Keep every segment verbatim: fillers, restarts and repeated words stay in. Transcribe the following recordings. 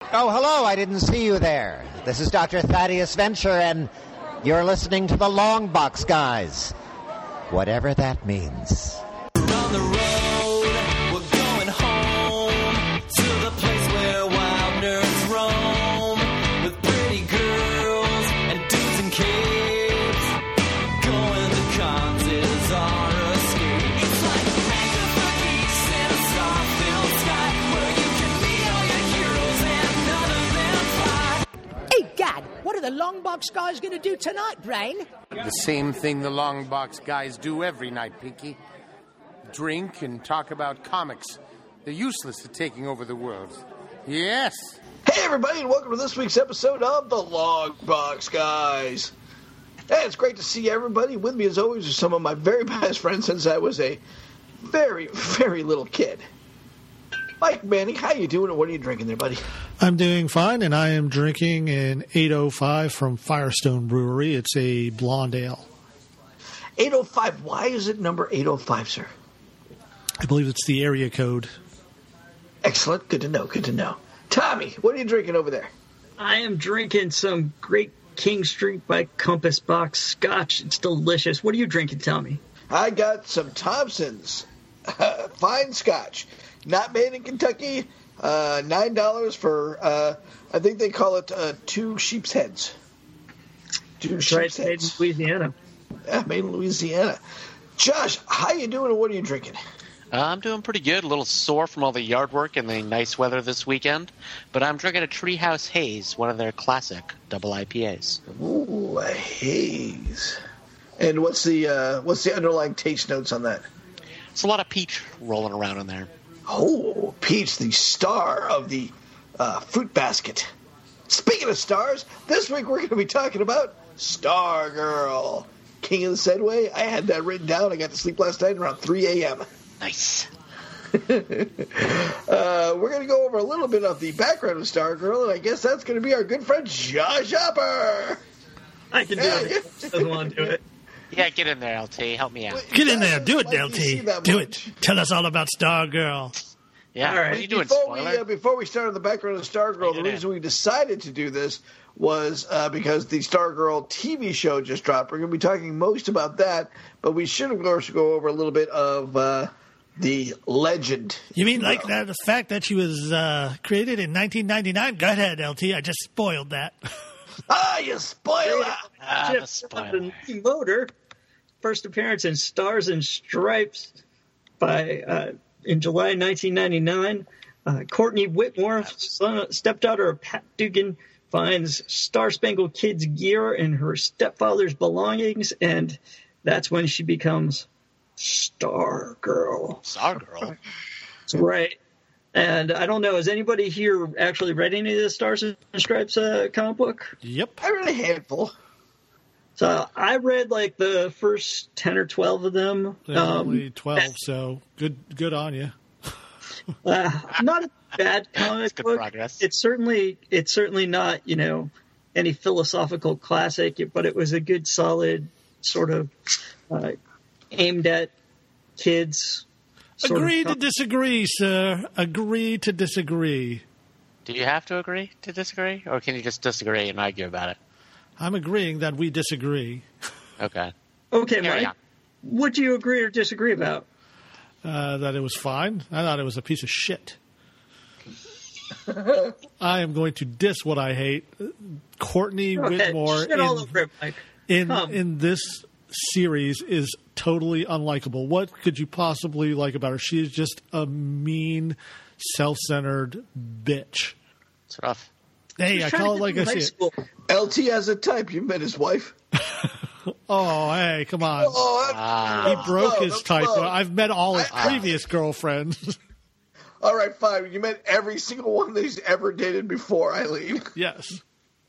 Oh, hello, I didn't see you there. This is Doctor Thaddeus Venture, and you're listening to the Long Box Guys. Whatever that means. We're on the road, we're going home to the place where wild nerds roam with pretty girls and dudes and kids. Going to cons is our escape. It's like a mecca for geeks in a star-filled sky where you can meet all your heroes and none of them fly. Hey, Gad, what are the Long Box Guys going to do tonight, Brain? The same thing the Long Box Guys do every night, Pinky. Drink and talk about comics. They're useless at taking over the world. Yes. Hey, everybody, and welcome to this week's episode of the Long Box Guys. Hey, it's great to see everybody. With me, as always, are some of my very best friends since I was a very, very little kid. Mike Manning, how you doing, and what are you drinking there, buddy? I'm doing fine, and I am drinking an eight oh five from Firestone Brewery. It's a blonde ale. eight oh five. Why is it number eight oh five, sir? I believe it's the area code. Excellent. Good to know. Good to know. Tommy, what are you drinking over there? I am drinking some Great King Street by Compass Box Scotch. It's delicious. What are you drinking, Tommy? I got some Thompson's uh, fine Scotch. Not made in Kentucky. Uh, nine dollars for, uh, I think they call it uh, two sheep's heads. Two That's sheep's right, heads. made in Louisiana. Yeah, made in Louisiana. Josh, how you doing and what are you drinking? Uh, I'm doing pretty good. A little sore from all the yard work and the nice weather this weekend. But I'm drinking a Treehouse Haze, one of their classic double I P As. Ooh, a haze. And what's the uh, what's the underlying taste notes on that? It's a lot of peach rolling around in there. Oh, Peach, the star of the uh, fruit basket. Speaking of stars, this week we're going to be talking about Stargirl. King of the Segway. I had that written down. I got to sleep last night around three a.m. Nice. uh, we're going to go over a little bit of the background of Stargirl, and I guess that's going to be our good friend Josh Hopper. I can do Yeah, it. yeah. Doesn't want to do it. Yeah, get in there, L T. Help me out. Get in there. Do it, Like L you see T. that Do much. it. Tell us all about Stargirl. Yeah, All what right. are you doing, Before we, spoiler? uh, before we start on the background of Stargirl, Bring the it in. reason we decided to do this was uh, because the Stargirl T V show just dropped. We're going to be talking most about that, but we should, of course, go over a little bit of uh, the legend. You mean like that, the fact that she was uh, created in nineteen ninety-nine? Go ahead, L T. I just spoiled that. Ah, you spoiler! Ah, the Chip, spoiler. the motor. First appearance in Stars and Stripes by uh, in July nineteen ninety-nine. Uh, Courtney Whitmore, son, stepdaughter of Pat Dugan, finds Star Spangled Kid's gear in her stepfather's belongings, and that's when she becomes Stargirl. Stargirl. That's right. And I don't know, has anybody here actually read any of the Stars and Stripes uh, comic book? Yep. I read a handful. So I read like the first ten or twelve of them. There's Um, only twelve, so good good on you. uh, not a bad comic That's good book. progress. It's certainly it's certainly not, you know, any philosophical classic, but it was a good, solid sort of uh, aimed at kids. sort of Agree to com- disagree, sir. Agree to disagree. Do you have to agree to disagree? Or can you just disagree and argue about it? I'm agreeing that we disagree. Okay. Okay, Carry Mike. on. What do you agree or disagree about? Uh, that it was fine. I thought it was a piece of shit. I am going to diss what I hate. Courtney Okay, Whitmore shit all in, over it, Mike. in, Come. in this series is totally unlikable. What could you possibly like about her? She is just a mean, self-centered bitch. It's rough. Hey, I call it like I see it. School. L T has a type. You met his wife. Oh, hey, come on. Oh, Ah. He broke his type. type. I've met all his I- previous girlfriends. All right, fine. You met every single one that he's ever dated before, Eileen. Yes.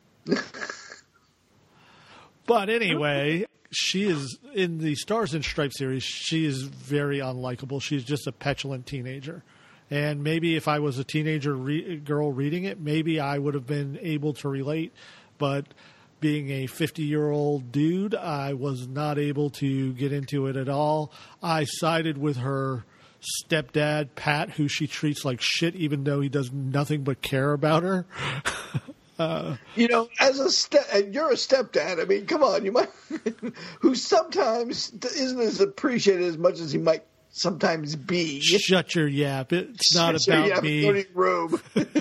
But anyway, she is in the Stars and Stripes series. She is very unlikable. She's just a petulant teenager. And maybe if I was a teenager re- girl reading it, maybe I would have been able to relate. But being a fifty-year-old dude, I was not able to get into it at all. I sided with her stepdad, Pat, who she treats like shit even though he does nothing but care about her. uh, you know, as a step, and you're a stepdad. I mean, come on, you might, who sometimes isn't as appreciated as much as he might sometimes be. Shut your yap. It's not Shut about your yap, me. Room.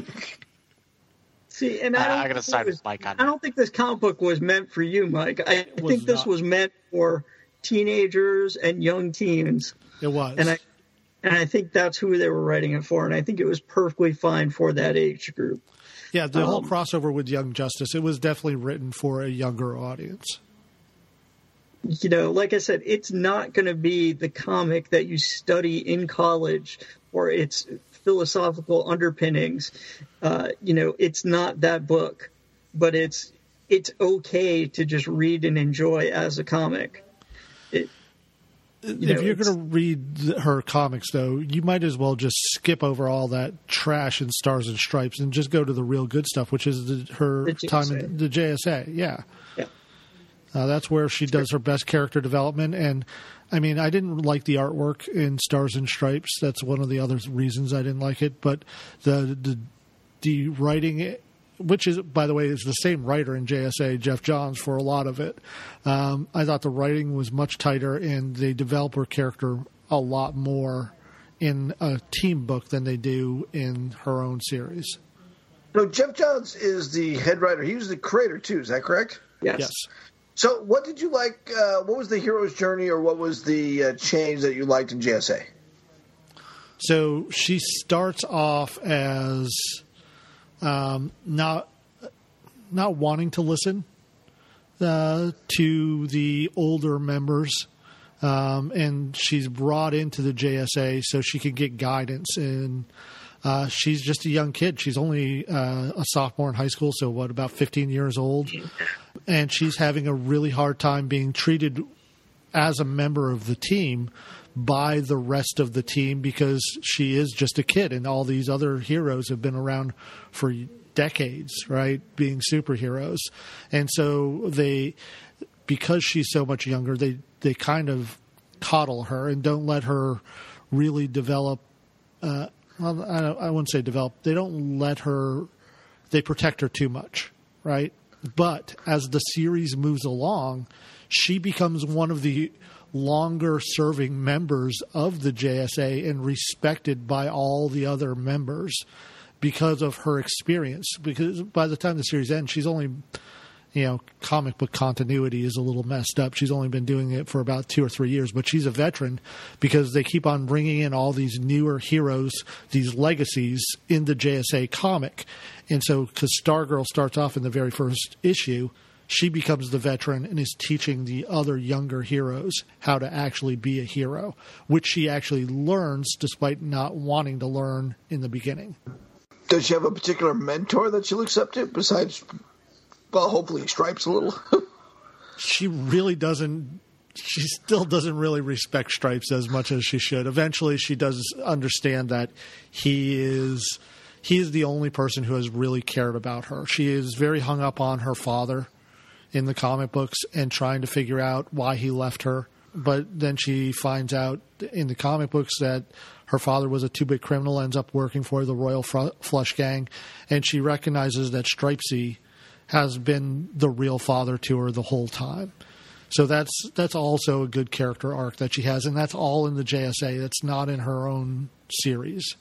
See, and I, don't I gotta think side it was- with Mike on I don't think this comic book was meant for you, Mike. I was think this not. was meant for teenagers and young teens, It was. and I and I think that's who they were writing it for, and I think it was perfectly fine for that age group. yeah, the whole um, crossover with Young Justice, it was definitely written for a younger audience. You know, like I said, it's not going to be the comic that you study in college or its philosophical underpinnings. Uh, you know, it's not that book, but it's it's okay to just read and enjoy as a comic. It, you If know, you're it's- going to read th- her comics, though, you might as well just skip over all that trash and Stars and Stripes and just go to the real good stuff, which is the, her The J S A. time in the J S A. Yeah. Yeah. Uh, that's where she does her best character development. And, I mean, I didn't like the artwork in Stars and Stripes. That's one of the other reasons I didn't like it. But the the, the writing, which is, by the way, is the same writer in J S A, Jeff Johns, for a lot of it. Um, I thought the writing was much tighter and they develop her character a lot more in a team book than they do in her own series. No, Jeff Johns is the head writer. He was the creator, too. Is that correct? yes. Yes. So what did you like? Uh, what was the hero's journey, or what was the uh, change that you liked in J S A? So she starts off as um, not not wanting to listen uh, to the older members, um, and she's brought into the J S A so she can get guidance. And uh, she's just a young kid. She's only uh, a sophomore in high school, so what, about fifteen years old, and she's having a really hard time being treated as a member of the team by the rest of the team because she is just a kid and all these other heroes have been around for decades, right, being superheroes. And so they, because she's so much younger, they, they kind of coddle her and don't let her really develop, uh, well, I, don't, I wouldn't say develop, they don't let her, they protect her too much, right? But as the series moves along, she becomes one of the longer serving members of the J S A and respected by all the other members because of her experience. Because by the time the series ends, she's only, you know, comic book continuity is a little messed up. She's only been doing it for about two or three years, but she's a veteran because they keep on bringing in all these newer heroes, these legacies in the J S A comic. And so, because Stargirl starts off in the very first issue, she becomes the veteran and is teaching the other younger heroes how to actually be a hero, which she actually learns despite not wanting to learn in the beginning. Does she have a particular mentor that she looks up to besides, well, hopefully Stripes a little? She really doesn't, she still doesn't really respect Stripes as much as she should. Eventually she does understand that he is, he is the only person who has really cared about her. She is very hung up on her father in the comic books and trying to figure out why he left her. But then she finds out in the comic books that her father was a two-bit criminal, ends up working for the Royal Flush Gang, and she recognizes that Stripesy has been the real father to her the whole time. So that's that's also a good character arc that she has, and that's all in the J S A. That's not in her own series.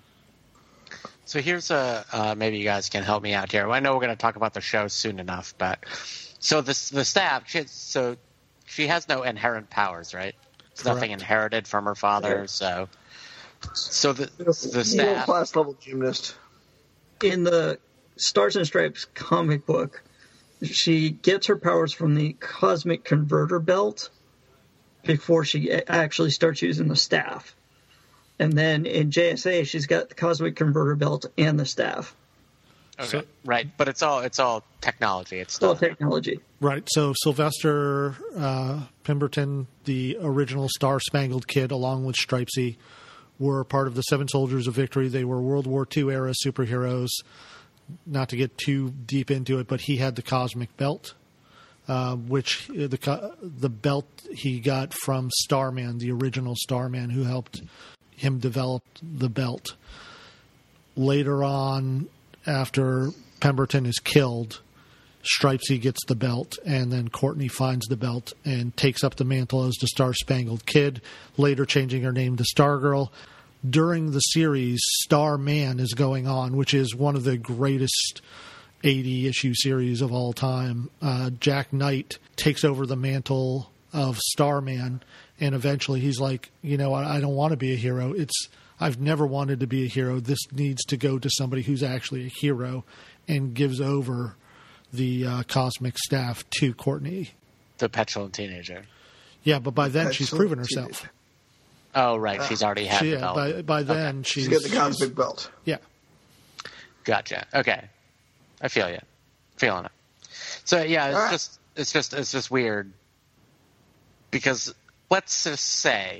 So here's a uh, maybe you guys can help me out here. I know we're going to talk about the show soon enough, but so the the staff. She, so she has no inherent powers, right? It's nothing Correct. inherited from her father. So so the the Middle staff. class level gymnast. In the Stars and Stripes comic book, she gets her powers from the Cosmic Converter Belt before she actually starts using the staff. And then in J S A, she's got the Cosmic Converter Belt and the staff. Okay. So- right, but it's all it's all technology. It's It's all still technology. Right. So Sylvester uh, Pemberton, the original Star Spangled Kid, along with Stripesy, were part of the Seven Soldiers of Victory. They were World War Two era superheroes. Not to get too deep into it, but he had the Cosmic Belt, uh, which uh, the co- the belt he got from Starman, the original Starman, who helped him develop the belt. Later on, after Pemberton is killed, Stripesy gets the belt, and then Courtney finds the belt and takes up the mantle as the Star-Spangled Kid, later changing her name to Stargirl. During the series, Starman is going on, which is one of the greatest eighty-issue series of all time. Uh, Jack Knight takes over the mantle of Starman, and eventually he's like, you know, I, I don't want to be a hero. It's I've never wanted to be a hero. This needs to go to somebody who's actually a hero, and gives over the uh, cosmic staff to Courtney. The petulant teenager. Yeah, but by then she's Petulant proven herself. teenager. Oh, right. She's already had She, the yeah, belt. by, by then Okay. she's... She's got the cosmic belt. Yeah. Gotcha. Okay. I feel you. Feeling it. So yeah, it's All right. just it's just it's just weird because let's just say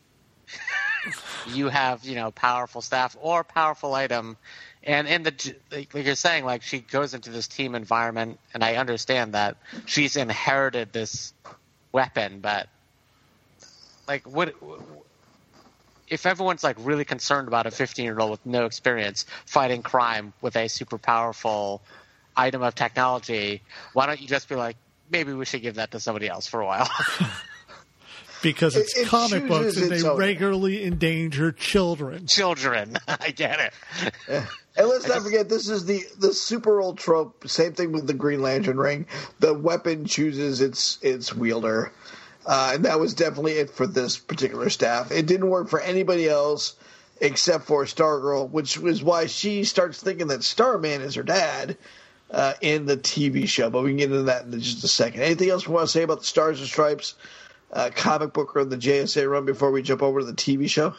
you have, you know, powerful staff or powerful item, and in the like you're saying, like she goes into this team environment, and I understand that she's inherited this weapon, but like what if everyone's like really concerned about a fifteen-year-old with no experience fighting crime with a super powerful item of technology? Why don't you just be like, maybe we should give that to somebody else for a while? Because it's It- it comic books chooses and its they own. regularly endanger children. Children, I get it. And let's not forget, this is the, the super old trope. Same thing with the Green Lantern ring. The weapon chooses its its wielder. Uh, and that was definitely it for this particular staff. It didn't work for anybody else except for Stargirl, which was why she starts thinking that Starman is her dad uh, in the T V show. But we can get into that in just a second. Anything else we want to say about the Stars and Stripes uh, comic book or the J S A run before we jump over to the T V show?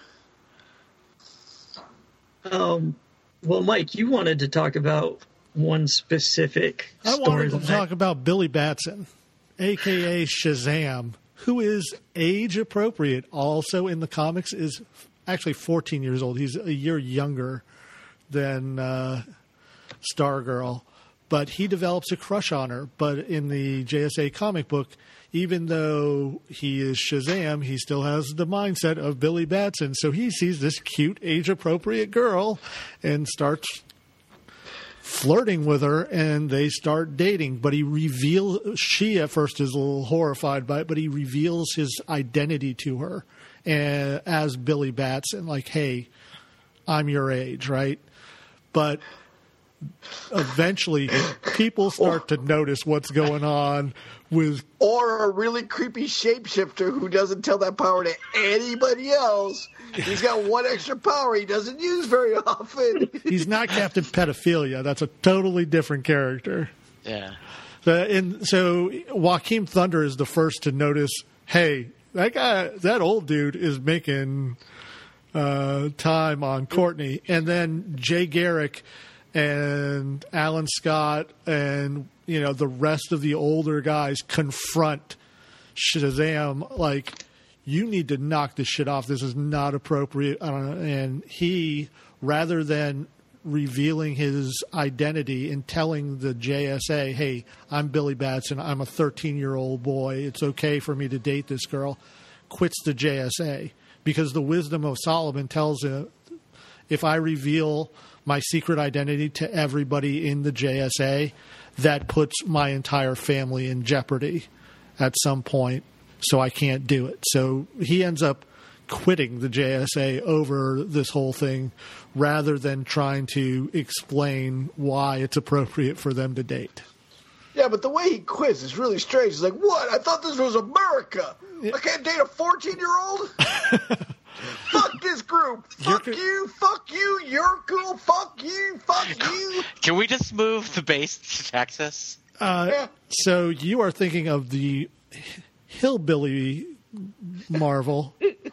Um, well, Mike, you wanted to talk about one specific I wanted to storyline. talk about Billy Batson, a k a. Shazam, who is age appropriate. Also in the comics is actually fourteen years old. He's a year younger than uh, Stargirl, but he develops a crush on her. But in the J S A comic book, even though he is Shazam, he still has the mindset of Billy Batson. So he sees this cute, age-appropriate girl and starts flirting with her, and they start dating. But he reveals, she at first is a little horrified by it, but he reveals his identity to her uh, as Billy Batson, like, hey, I'm your age, right? But eventually people start to notice what's going on with... Or a really creepy shapeshifter who doesn't tell that power to anybody else. He's got one extra power he doesn't use very often. He's not Captain Pedophilia. That's a totally different character. Yeah. The, and so Joaquin Thunder is the first to notice, hey, that guy, that old dude is making uh, time on Courtney. And then Jay Garrick and Alan Scott and, you know, the rest of the older guys confront Shazam like, you need to knock this shit off. This is not appropriate. I don't know. And he, rather than revealing his identity and telling the J S A, hey, I'm Billy Batson, I'm a thirteen-year-old boy, it's okay for me to date this girl, quits the J S A. Because the wisdom of Solomon tells him, if I reveal my secret identity to everybody in the J S A, that puts my entire family in jeopardy at some point, so I can't do it. So he ends up quitting the J S A over this whole thing rather than trying to explain why it's appropriate for them to date. Yeah, but the way he quits is really strange. He's like, what? I thought this was America. I can't date a fourteen-year-old? Fuck this group. Fuck You're- you. Fuck you. You're cool. Fuck you. Fuck you. Can we just move the base to Texas? Uh, Yeah. so you are thinking of the hillbilly Marvel.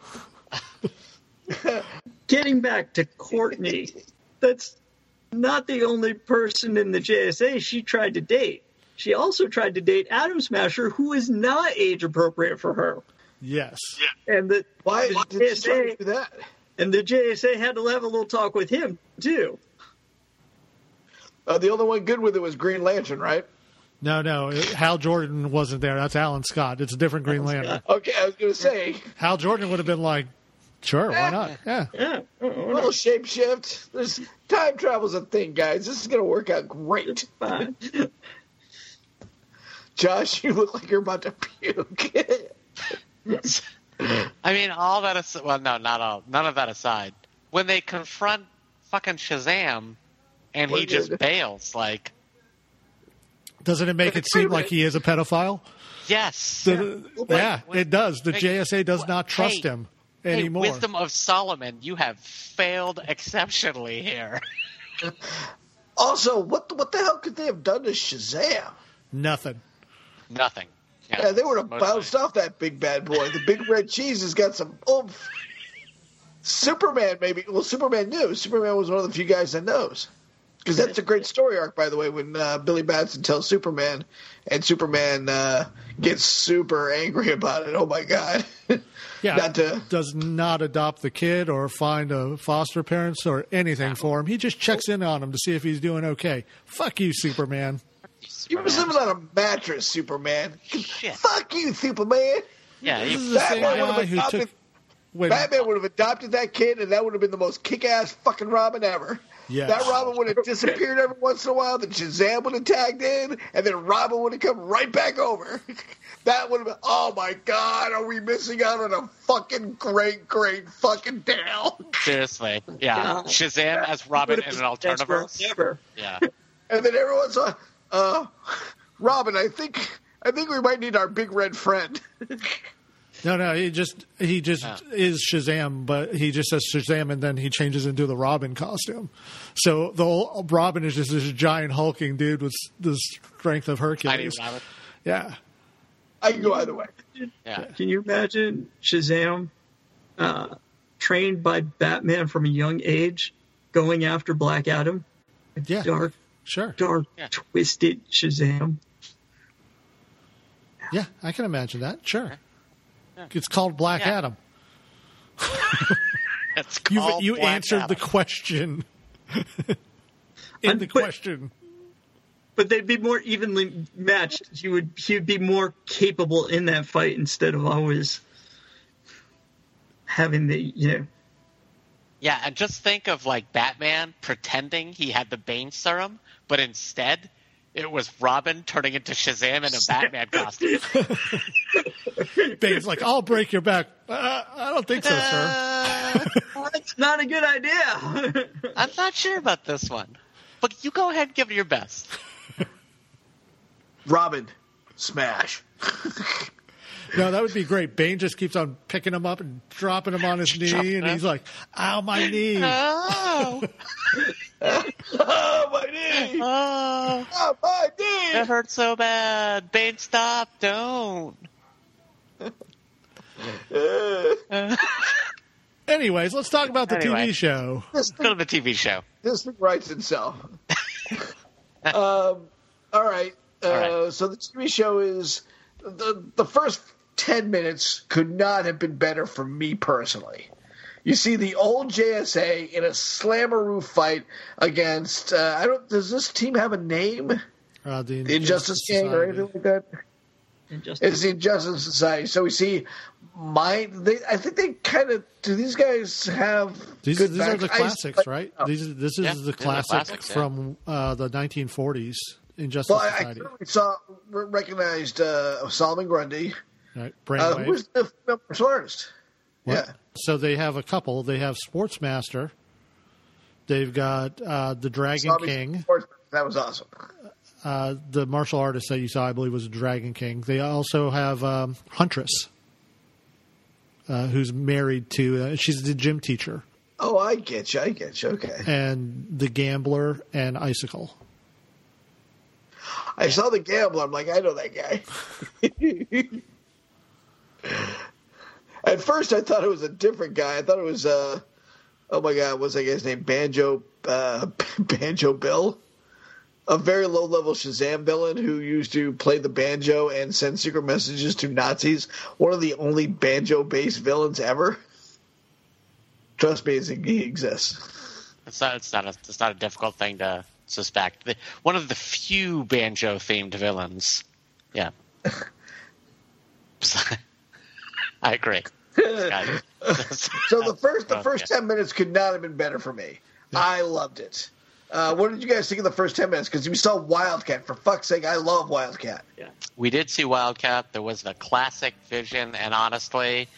Getting back to Courtney, that's not the only person in the J S A she tried to date. She also tried to date Atom Smasher, who is not age appropriate for her. Yes. And the, Why the did she try J S to do that? A, and the J S A had to have a little talk with him too. Uh, the only one good with it was Green Lantern, right? No, no. Hal Jordan wasn't there. That's Alan Scott. It's a different Green Lantern. Okay, I was going to say. Hal Jordan would have been like, Sure, why not? Yeah. Yeah. A little shapeshift. There's time travel's a thing, guys. This is gonna work out great. Fine. Josh, you look like you're about to puke. I mean, all that aside, well, no, not all, none of that aside. When they confront fucking Shazam, and he What just did- bails, like, Doesn't it make it seem like he is a pedophile? yes. The- yeah, when- it does. The Hey, J S A does not trust hey, him Hey, anymore. Wisdom of Solomon, you have failed exceptionally here. Also, what the, what the hell could they have done to Shazam? Nothing. Nothing. Yeah, they would have mostly. bounced off that big bad boy. The big red cheese has got some oomph. Superman, maybe. Well, Superman knew. Superman was one of the few guys that knows. Because that's a great story arc, by the way, when uh, Billy Batson tells Superman, and Superman uh, gets super angry about it. Oh, my God. Yeah, Not to- does not adopt the kid or find a foster parents or anything for him. He just checks in on him to see if he's doing okay. Fuck you, Superman. You was living on a mattress, Superman. Shit. Fuck you, Superman. Yeah, This you, is the same Batman would guy have who adopted, took when Batman would have adopted that kid, and that would have been the most kick-ass fucking Robin ever. Yes. That Robin would have disappeared every once in a while, then Shazam would have tagged in, and then Robin would have come right back over. That would have been, oh my God, are we missing out on a fucking great, great fucking tale? seriously. Yeah. Yeah. Shazam as Robin in an alternative verse. Never. Yeah. And then everyone's like, uh, Robin, I think, I think we might need our big red friend. no, no, he just he just Yeah. is Shazam, but he just says Shazam and then he changes into the Robin costume. So the whole, Robin is just this giant hulking dude with the strength of Tiny Hercules. Robin. Yeah. I can go either way. Yeah. Can you imagine Shazam uh, trained by Batman from a young age going after Black Adam? Yeah. Dark, Sure. dark, Yeah. twisted Shazam. Yeah, I can imagine that. Sure. It's called Black Yeah. Adam. It's You called you Black answered the Adam. question in I'm- the but- question. But they'd be more evenly matched. He would he would be more capable in that fight instead of always having the you know. Yeah, and just think of like Batman pretending he had the Bane serum, but instead it was Robin turning into Shazam in a Batman costume. Bane's like, I'll break your back. Uh, I don't think so, sir. Uh, That's not a good idea. I'm not sure about this one, but you go ahead and give it your best. Robin, smash. No, that would be great. Bane just keeps on picking him up and dropping him on his knee, and he's like, ow, my knee. Oh, Oh, my knee! oh, Oh, my knee! it hurts so bad. Bane, stop! Don't. Anyways, let's talk about the T Anyway. V show. This Go to thing, the T V show. this thing writes itself. um, all right. Uh, All right. So the T V show is the the first ten minutes could not have been better for me personally. You see the old J S A in a slammeroo fight against. Uh, I don't. Does this team have a name? Uh, the The Injustice Gang or anything like that? And just It's the Injustice Society. So we see my. They, I think they kind of. Do these guys have? These, good these are the back- I- classics, right? These, this is Yeah, the these are the classic classics, yeah. from uh, the nineteen forties, Injustice Well, I, I Society. clearly saw recognized uh, Solomon Grundy. Right? Uh, Brainwave. who's the female martial artist? What? Yeah. So they have a couple. They have Sportsmaster. They've got uh, the Dragon Zombie King. Sports- That was awesome. Uh, the martial artist that you saw, I believe, was Dragon King. They also have um, Huntress, uh, who's married to. Uh, she's the gym teacher, Oh, I get you. I get you. Okay. and the Gambler and Icicle. I saw the gambler. I'm like, I know that guy. At first, I thought it was a different guy. I thought it was, uh, oh my God, what's that guy's name? Banjo, uh, Banjo Bill. A very low level Shazam villain who used to play the banjo and send secret messages to Nazis. One of the only banjo based villains ever. Trust me, he exists. It's not. It's not a. It's not a difficult thing to suspect. The, one of the few banjo-themed villains. Yeah. I agree. So the first the first ten minutes could not have been better for me. Yeah. I loved it. Uh, what did you guys think of the first ten minutes? Because we saw Wildcat. For fuck's sake, I love Wildcat. Yeah. We did see Wildcat. There was the classic vision, and honestly,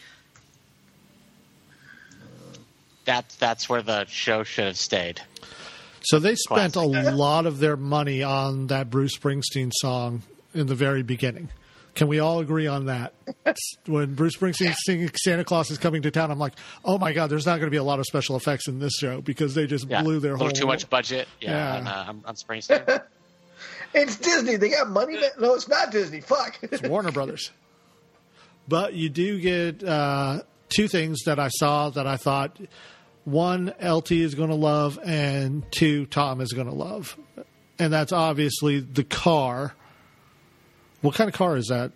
that's that's where the show should have stayed. So they spent classic. a lot of their money on that Bruce Springsteen song in the very beginning. Can we all agree on that? When Bruce Springsteen singing Santa Claus is Coming to Town, I'm like, oh my God, there's not going to be a lot of special effects in this show because they just yeah. blew their a whole... A little too much budget yeah, yeah. on, uh, on, on Springsteen. It's Disney. They got money. No, it's not Disney. Fuck. It's Warner Brothers. But you do get uh, two things that I saw that I thought, one, L T is going to love, and two, Tom is going to love. And that's obviously the car. What kind of car is that?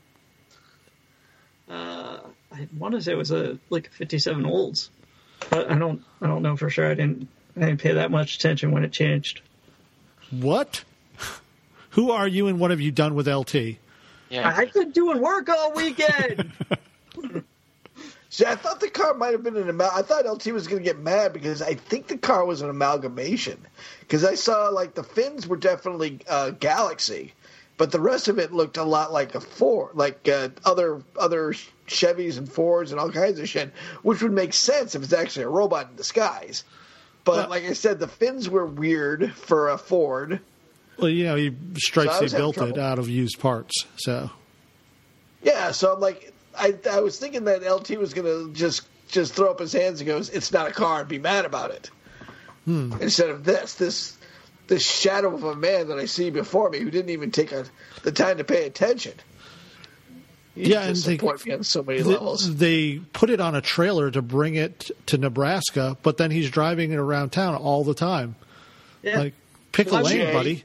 Uh, I want to say it was a like a fifty-seven Olds, but I don't. I don't know for sure. I didn't. I didn't pay that much attention when it changed. What? Who are you, and what have you done with L T? Yeah, I've been doing work all weekend. See, I thought the car might have been an amal. I thought L T was going to get mad because I think the car was an amalgamation. Because I saw like the fins were definitely uh, Galaxy. But the rest of it looked a lot like a Ford, like uh, other other Chevys and Fords and all kinds of shit, which would make sense if it's actually a robot in disguise. But well, like I said, the fins were weird for a Ford. Well, you know, he Stripes so he built it out of used parts, so. Yeah, so I'm like, I I was thinking that L T was going to just just throw up his hands and goes, "It's not a car," and be mad about it. Hmm. Instead of this, this. This shadow of a man that I see before me who didn't even take a, the time to pay attention. He yeah, and they, me on so many they, levels. They put it on a trailer to bring it to Nebraska, but then he's driving it around town all the time. Yeah. Like, pick well, a lane, yeah. buddy.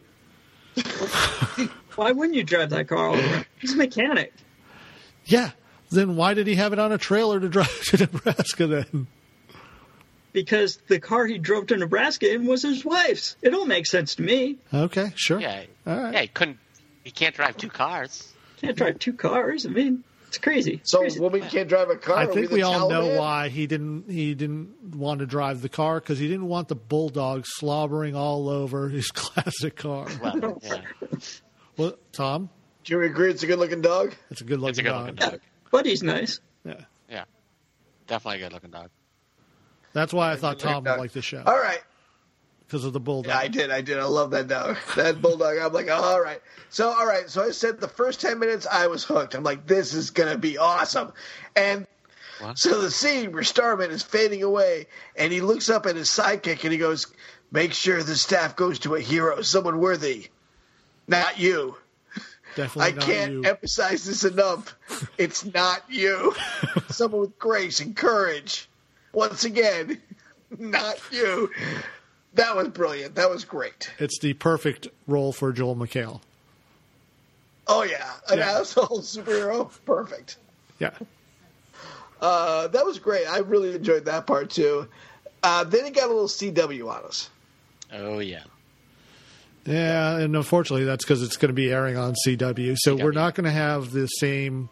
Why wouldn't you drive that car all around? He's a mechanic. Yeah. Then why did he have it on a trailer to drive to Nebraska then? Because the car he drove to Nebraska in was his wife's. It don't make sense to me. Okay, sure. Yeah, all right. Yeah, he couldn't. He can't drive two cars. Can't drive two cars. I mean, it's crazy. So crazy. a woman can't drive a car. I think we, we all Taliban? know why he didn't. He didn't want to drive the car because he didn't want the bulldog slobbering all over his classic car. Well, yeah. Well, Tom, do you agree it's a good-looking dog? It's a good-looking it's a good-looking dog. dog. But he's nice. Yeah. Yeah. Definitely a good-looking dog. That's why I thought Tom would like the show. All right. Because of the bulldog. Yeah, I did. I did. I love that dog. That bulldog. I'm like, oh, all right. So, all right. So I said the first ten minutes I was hooked. I'm like, this is going to be awesome. And what? So the scene where Starman is fading away and he looks up at his sidekick and he goes, make sure the staff goes to a hero, someone worthy, not you. Definitely I not can't you. emphasize this enough. It's not you. Someone with grace and courage. Once again, not you. That was brilliant. That was great. It's the perfect role for Joel McHale. Oh, yeah. An yeah. asshole superhero. Perfect. Yeah. Uh, that was great. I really enjoyed that part, too. Uh, then it got a little C W on us. Oh, yeah. Yeah, and unfortunately, that's because it's going to be airing on C W. So C W. We're not going to have the same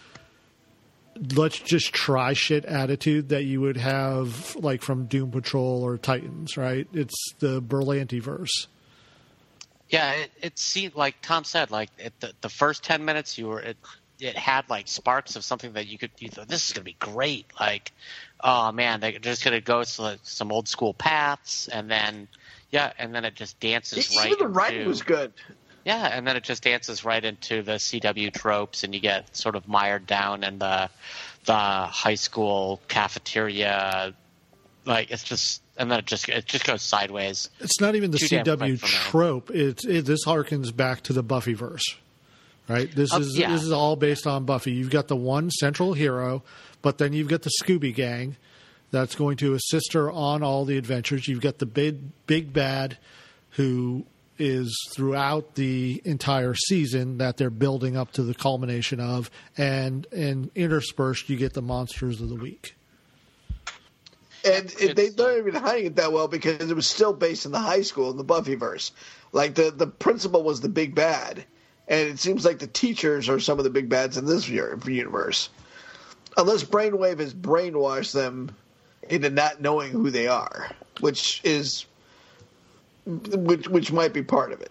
let's just try shit attitude that you would have like from Doom Patrol or Titans, right? It's the Berlanti-verse. Yeah, it, it seemed like Tom said, like it, the, the first ten minutes you were, it, it had like sparks of something that you could, you thought, this is going to be great. Like, oh man, they're just going to go to like, some old school paths, and then, yeah, and then it just dances Even right the into, writing was good. Yeah, and then it just dances right into the C W tropes, and you get sort of mired down in the the high school cafeteria. Like it's just, and then it just it just goes sideways. It's not even the C W trope. It, it this harkens back to the Buffyverse, right? This uh, is yeah. this is all based on Buffy. You've got the one central hero, but then you've got the Scooby Gang that's going to assist her on all the adventures. You've got the big big bad who is throughout the entire season that they're building up to the culmination of, and and interspersed you get the monsters of the week. And it, they don't even hiding it that well because it was still based in the high school in the Buffyverse. Like the the principal was the big bad, and it seems like the teachers are some of the big bads in this universe. Unless Brainwave has brainwashed them into not knowing who they are, which is which which might be part of it.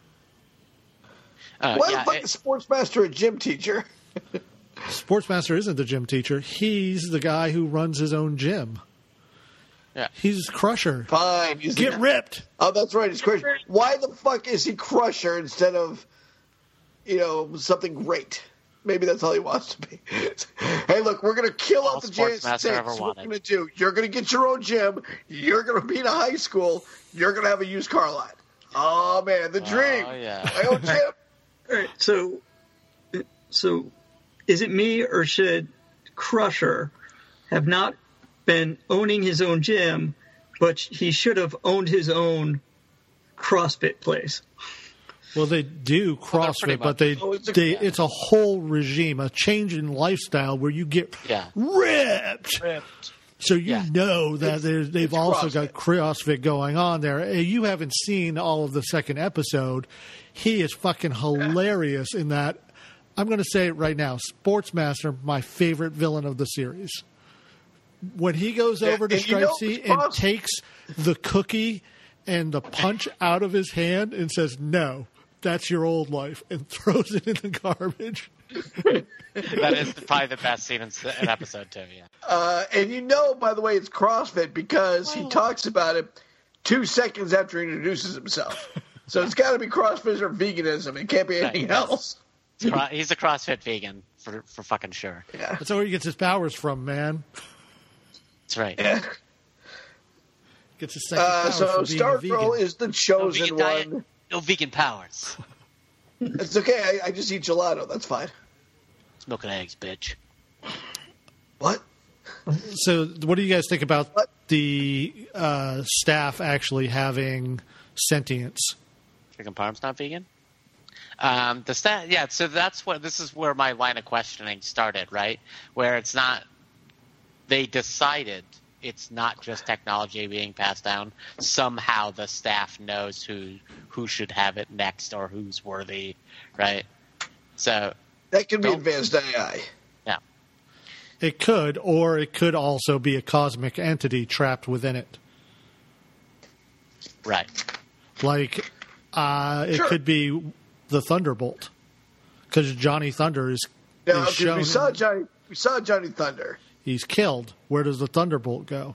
Uh, Why yeah, the fuck it- is Sportsmaster a gym teacher? Sportsmaster isn't the gym teacher. He's the guy who runs his own gym. Yeah. He's Crusher. Fine. He's Get the, ripped. Oh, that's right. He's Crusher. Why the fuck is he Crusher instead of, you know, something great? Maybe that's all he wants to be. Hey, look, we're going to kill All off the Giants. Sportsmaster ever What we're wanted. going to do? You're going to get your own gym. You're going to be in a high school. You're going to have a used car lot. Oh man, the dream. Oh, yeah. My own gym. All right, so, so is it me or should Crusher have not been owning his own gym, but he should have owned his own CrossFit place? Well, they do Well, they're pretty CrossFit, but they, Oh, it's a- they it's a whole regime, a change in lifestyle where you get Yeah. ripped. So you Yeah. know that there's, they've it's also CrossFit. got CrossFit going on there. Uh, You haven't seen all of the second episode. He is fucking hilarious in that. I'm going to say it right now. Sportsmaster, my favorite villain of the series. When he goes Yeah, over to and you know Stripesy it's and possible. takes the cookie and the punch out of his hand and says, "No, that's your old life," and throws it in the garbage. That is probably the best scene in, in episode two. Yeah. Uh, and you know, by the way, it's CrossFit because he talks about it two seconds after he introduces himself. So it's got to be CrossFit or veganism. It can't be anything Right. else. He's cro- He's a CrossFit vegan for for fucking sure. Yeah. That's where he gets his powers from, man. That's right. Yeah. Gets his second Uh, power so from being a Stargirl vegan. is the No chosen vegan diet, one. no vegan powers. It's okay. I, I just eat gelato. That's fine. It's milk and eggs, bitch. What? So, what do you guys think about What? the uh, staff actually having sentience? Chicken parm's not vegan. Um, the stat, yeah. So that's what this is where my line of questioning started, right? Where it's not. They decided it's not just technology being passed down. Somehow the staff knows who who should have it next or who's worthy, right? So That can be Don't- advanced A I. yeah, It could, or it could also be a cosmic entity trapped within it. right. Like, uh, it Sure. could be the Thunderbolt, because Johnny Thunder is, No, is 'cause shown. we saw Johnny. We saw Johnny Thunder. He's killed. Where does the Thunderbolt go?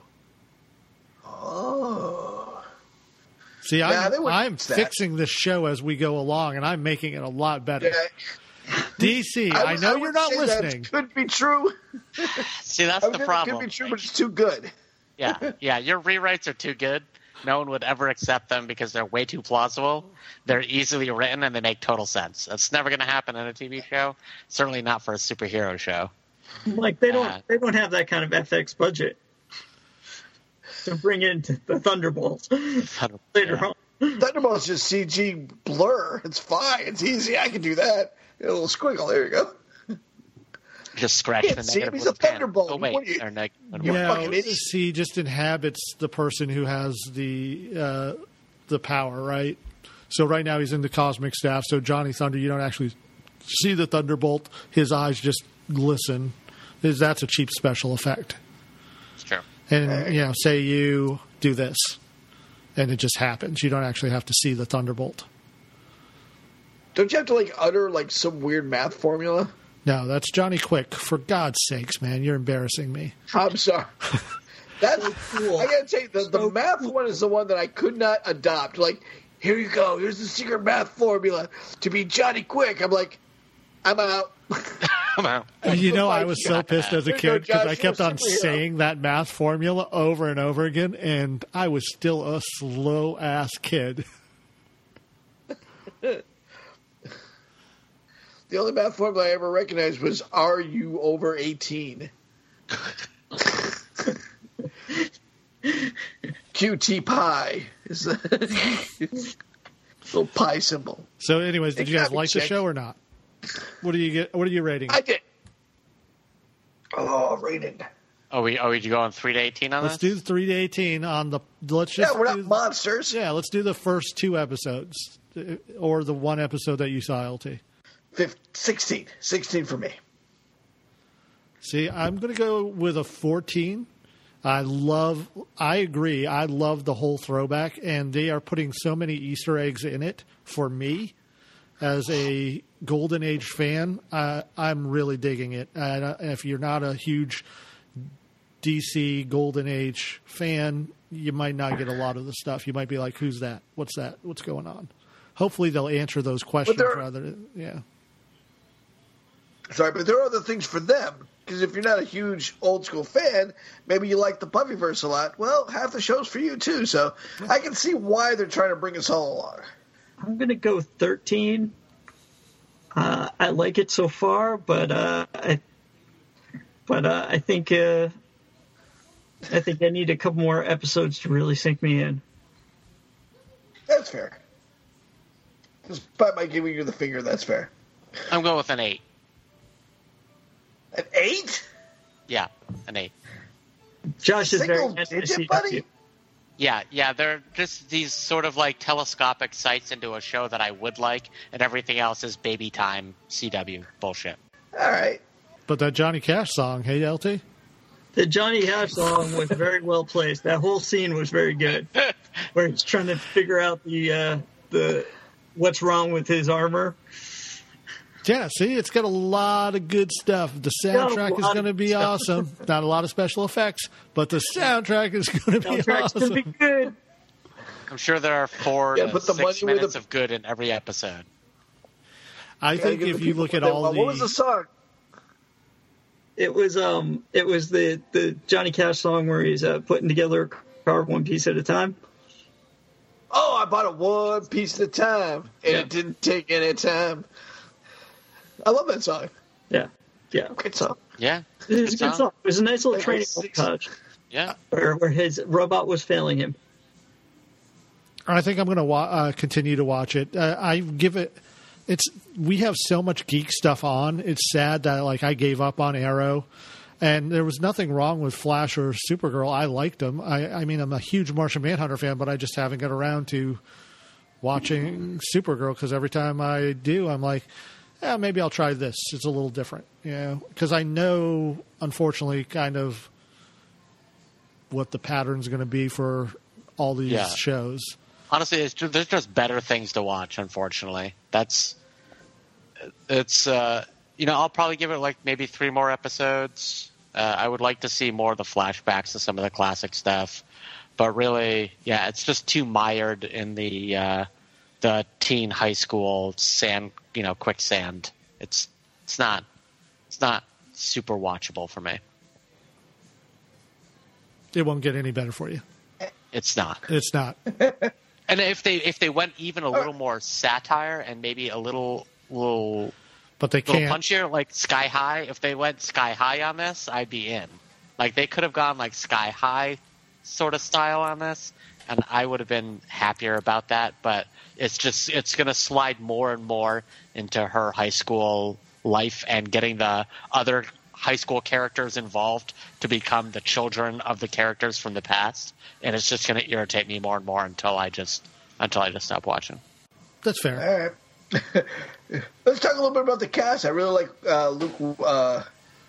Oh. See, Yeah, they I'm, would I'm fix that. fixing this show as we go along, and I'm making it a lot better. Yeah. D C, I, would- know would you're not say listening. That could be true. See, that's I would the say that problem. could be true, but it's too good. Yeah, yeah. Your rewrites are too good. No one would ever accept them because they're way too plausible. They're easily written and they make total sense. That's never going to happen in a T V show. Certainly not for a superhero show. Like they don't Uh, they don't have that kind of F X budget to bring in the Thunderbolts later Yeah. on. Thunderbolt's just C G blur. It's fine. It's easy. I can do that. A little squiggle. There you go. Just scratch Yeah, the see, negative he's with a pen. Thunderbolt. Oh wait, What are you- or neg- You're No, fucking idiot. he just inhabits the person who has the uh, the power, right? So right now he's in the cosmic staff. So Johnny Thunder, you don't actually see the Thunderbolt. His eyes just glisten. Is That's a cheap special effect. It's true. And you know, say you do this, and it just happens. You don't actually have to see the Thunderbolt. Don't you have to like utter like some weird math formula? No, that's Johnny Quick. For God's sakes, man, you're embarrassing me. I'm sorry. That's cool. I gotta tell you, the, the So math cool. one is the one that I could not adopt. Like, here you go. Here's the secret math formula to be Johnny Quick. I'm like, I'm out. Come on. You know, my I was so God. pissed as a There you go, kid because Josh, I kept you're a on superhero. saying that math formula over and over again, and I was still a slow ass kid. The only math formula I ever recognized was, are you over eighteen? Q T pi is the little pi symbol. So, anyways, did It you guys got me like the checked. show or not? What do you get? What are you rating? I did. Oh, rated. Are we are we going three to eighteen on Let's this? do three to eighteen on the. Let's Yeah, just we're not do, monsters. yeah. Let's do the first two episodes, uh, or the one episode that you saw, L T. Fif- sixteen. sixteen for me. See, I'm going to go with a fourteen. I love, I agree, I love the whole throwback, and they are putting so many Easter eggs in it for me as a Golden Age fan. Uh, I'm really digging it. And if you're not a huge D C Golden Age fan, you might not get a lot of the stuff. You might be like, who's that? What's that? What's going on? Hopefully they'll answer those questions there, rather than, yeah. Sorry, but there are other things for them. Because if you're not a huge old school fan, maybe you like the Puffyverse a lot. Well, half the show's for you too. So I can see why they're trying to bring us all along. I'm going to go thirteen. Uh, I like it so far, but uh, I, but uh, I think uh, I think I need a couple more episodes to really sink me in. That's fair. Despite my giving you the finger, that's fair. I'm going with an eight. An eight? Yeah, an eight. Josh is Single very digit, buddy? Yeah, yeah, they're just these sort of like telescopic sights into a show that I would like, and everything else is baby time C W bullshit. All right. But that Johnny Cash song, hey, L T? The Johnny Cash song was very well placed. That whole scene was very good, where he's trying to figure out the uh, the what's wrong with his armor. Yeah, see, it's got a lot of good stuff. The soundtrack is going to be awesome. Not a lot of special effects, but the soundtrack is going to be Soundtrack's awesome. gonna be good. I'm sure there are four Yeah, to put the six money where minutes the- of good in every episode. I Gotta think give if the you people look at what they all want. the... What was the song? It was um, it was the, the Johnny Cash song where he's uh, putting together a car one piece at a time. Oh, I bought it one piece at a time, and Yeah. it didn't take any time. I love that song. Yeah, yeah. Great song. Yeah, It was a good song. It was a nice little Like training six- montage yeah. where, where his robot was failing him. I think I'm going to wa- uh, continue to watch it. Uh, I give it... It's we have so much geek stuff on. It's sad that like I gave up on Arrow, and there was nothing wrong with Flash or Supergirl. I liked them. I, I mean, I'm a huge Martian Manhunter fan, but I just haven't got around to watching Supergirl because every time I do, I'm like, yeah, maybe I'll try this. It's a little different, you know, because I know, unfortunately, kind of what the pattern's going to be for all these Yeah. shows. Honestly, it's just, there's just better things to watch. Unfortunately, that's it's. Uh, you know, I'll probably give it like maybe three more episodes. Uh, I would like to see more of the flashbacks to some of the classic stuff, but really, yeah, it's just too mired in the uh, the teen high school sand, you know, quicksand. It's it's not it's not super watchable for me. It won't get any better for you. It's not. It's not. And if they if they went even a little more satire and maybe a little little But they little can't. punchier, like Sky High, if they went Sky High on this, I'd be in. Like they could have gone like Sky High sort of style on this, and I would have been happier about that. But it's just it's going to slide more and more into her high school life and getting the other high school characters involved to become the children of the characters from the past, and it's just going to irritate me more and more until I just until I just stop watching. That's fair. All right. Let's talk a little bit about the cast. I really like uh, Luke uh,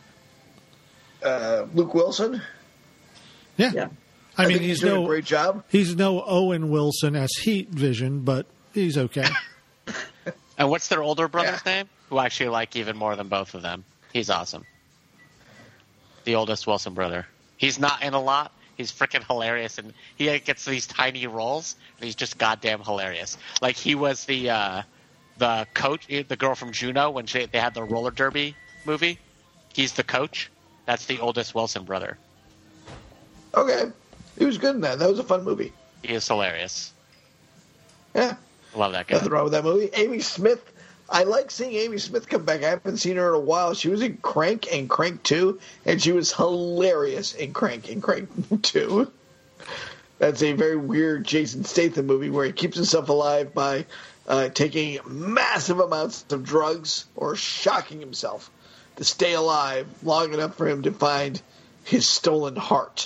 uh, Luke Wilson. Yeah. Yeah. I, I mean, think he's he's doing no a great job. He's no Owen Wilson as Heat Vision, but he's okay. And what's their older brother's Yeah. name? Who I actually like even more than both of them. He's awesome. The oldest Wilson brother. He's not in a lot. He's freaking hilarious, and he gets these tiny roles, and he's just goddamn hilarious. Like he was the uh, the coach, the girl from Juno when she, they had the roller derby movie. He's the coach. That's the oldest Wilson brother. Okay. He was good in that. That was a fun movie. He is hilarious. Yeah. Love that guy. Nothing wrong with that movie. Amy Smith. I like seeing Amy Smith come back. I haven't seen her in a while. She was in Crank and Crank two, and she was hilarious in Crank and Crank two. That's a very weird Jason Statham movie where he keeps himself alive by uh, taking massive amounts of drugs or shocking himself to stay alive long enough for him to find his stolen heart.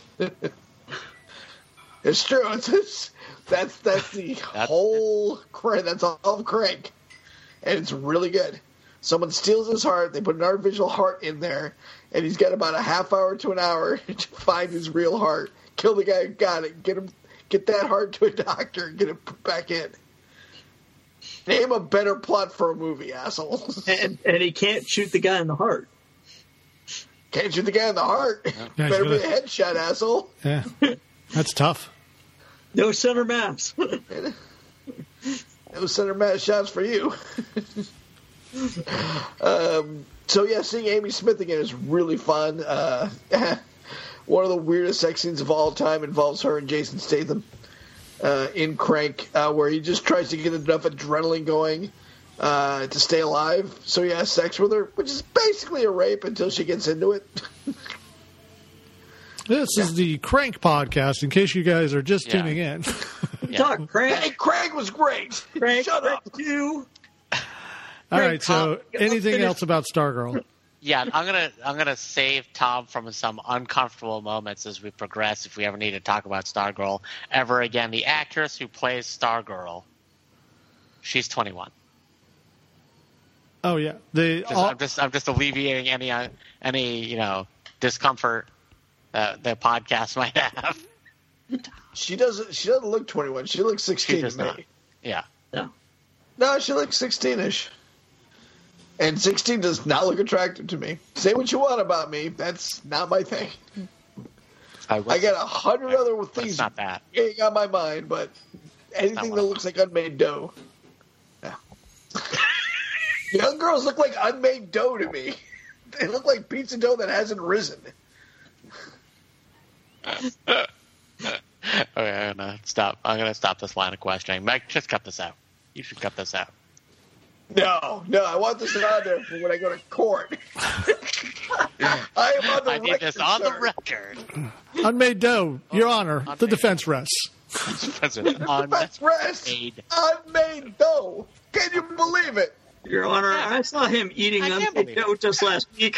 It's true. It's, it's, that's that's the That's- whole crank. That's all of Crank, and it's really good. Someone steals his heart. They put an artificial heart in there, and he's got about a half hour to an hour to find his real heart. Kill the guy who got it. Get him, get that heart to a doctor and get it put back in. Name a better plot for a movie, asshole. And, and he can't shoot the guy in the heart. Can't shoot the guy in the heart. Yeah, Better be a gonna- headshot, asshole. Yeah, that's tough. No center mass. No center mass shots for you. um, so yeah, seeing Amy Smith again is really fun. Uh, one of the weirdest sex scenes of all time involves her and Jason Statham uh, in Crank, uh, where he just tries to get enough adrenaline going uh, to stay alive. So he has sex with her, which is basically a rape until she gets into it. This is the Crank podcast, in case you guys are just Yeah. tuning in. Yeah. Talk, Hey, Crank. Crank was great. Crank, Shut Crank up. two. All right, so Tom, anything finish- else about Stargirl? Yeah, I'm gonna I'm gonna save Tom from some uncomfortable moments as we progress. If we ever need to talk about Stargirl ever again, the actress who plays Stargirl, she's twenty-one. Oh, yeah. They Just, all, I'm just I'm just alleviating any uh, any you know discomfort that the podcast might have. She doesn't. She doesn't look twenty-one. She looks She sixteen does to not. me. Yeah. No. No, she looks sixteen-ish. And sixteen does not look attractive to me. Say what you want about me. That's not my thing. I, I got a hundred other But things it's not that. getting on my mind, but anything Not that one. looks like unmade dough. Yeah. Young girls look like unmade dough to me. They look like pizza dough that hasn't risen. Okay, I'm gonna stop. I'm gonna stop this line of questioning. Mike, just cut this out. You should cut this out. No, no, I want this on there for when I go to court. I am on the I need record, this on the sir. record. unmade dough, Your Honor, the unmade. defense rests. On Let's rest. Unmade. Unmade dough. Can you believe it? Your Honor, I saw him eating I can't unmade believe it. dough just last week.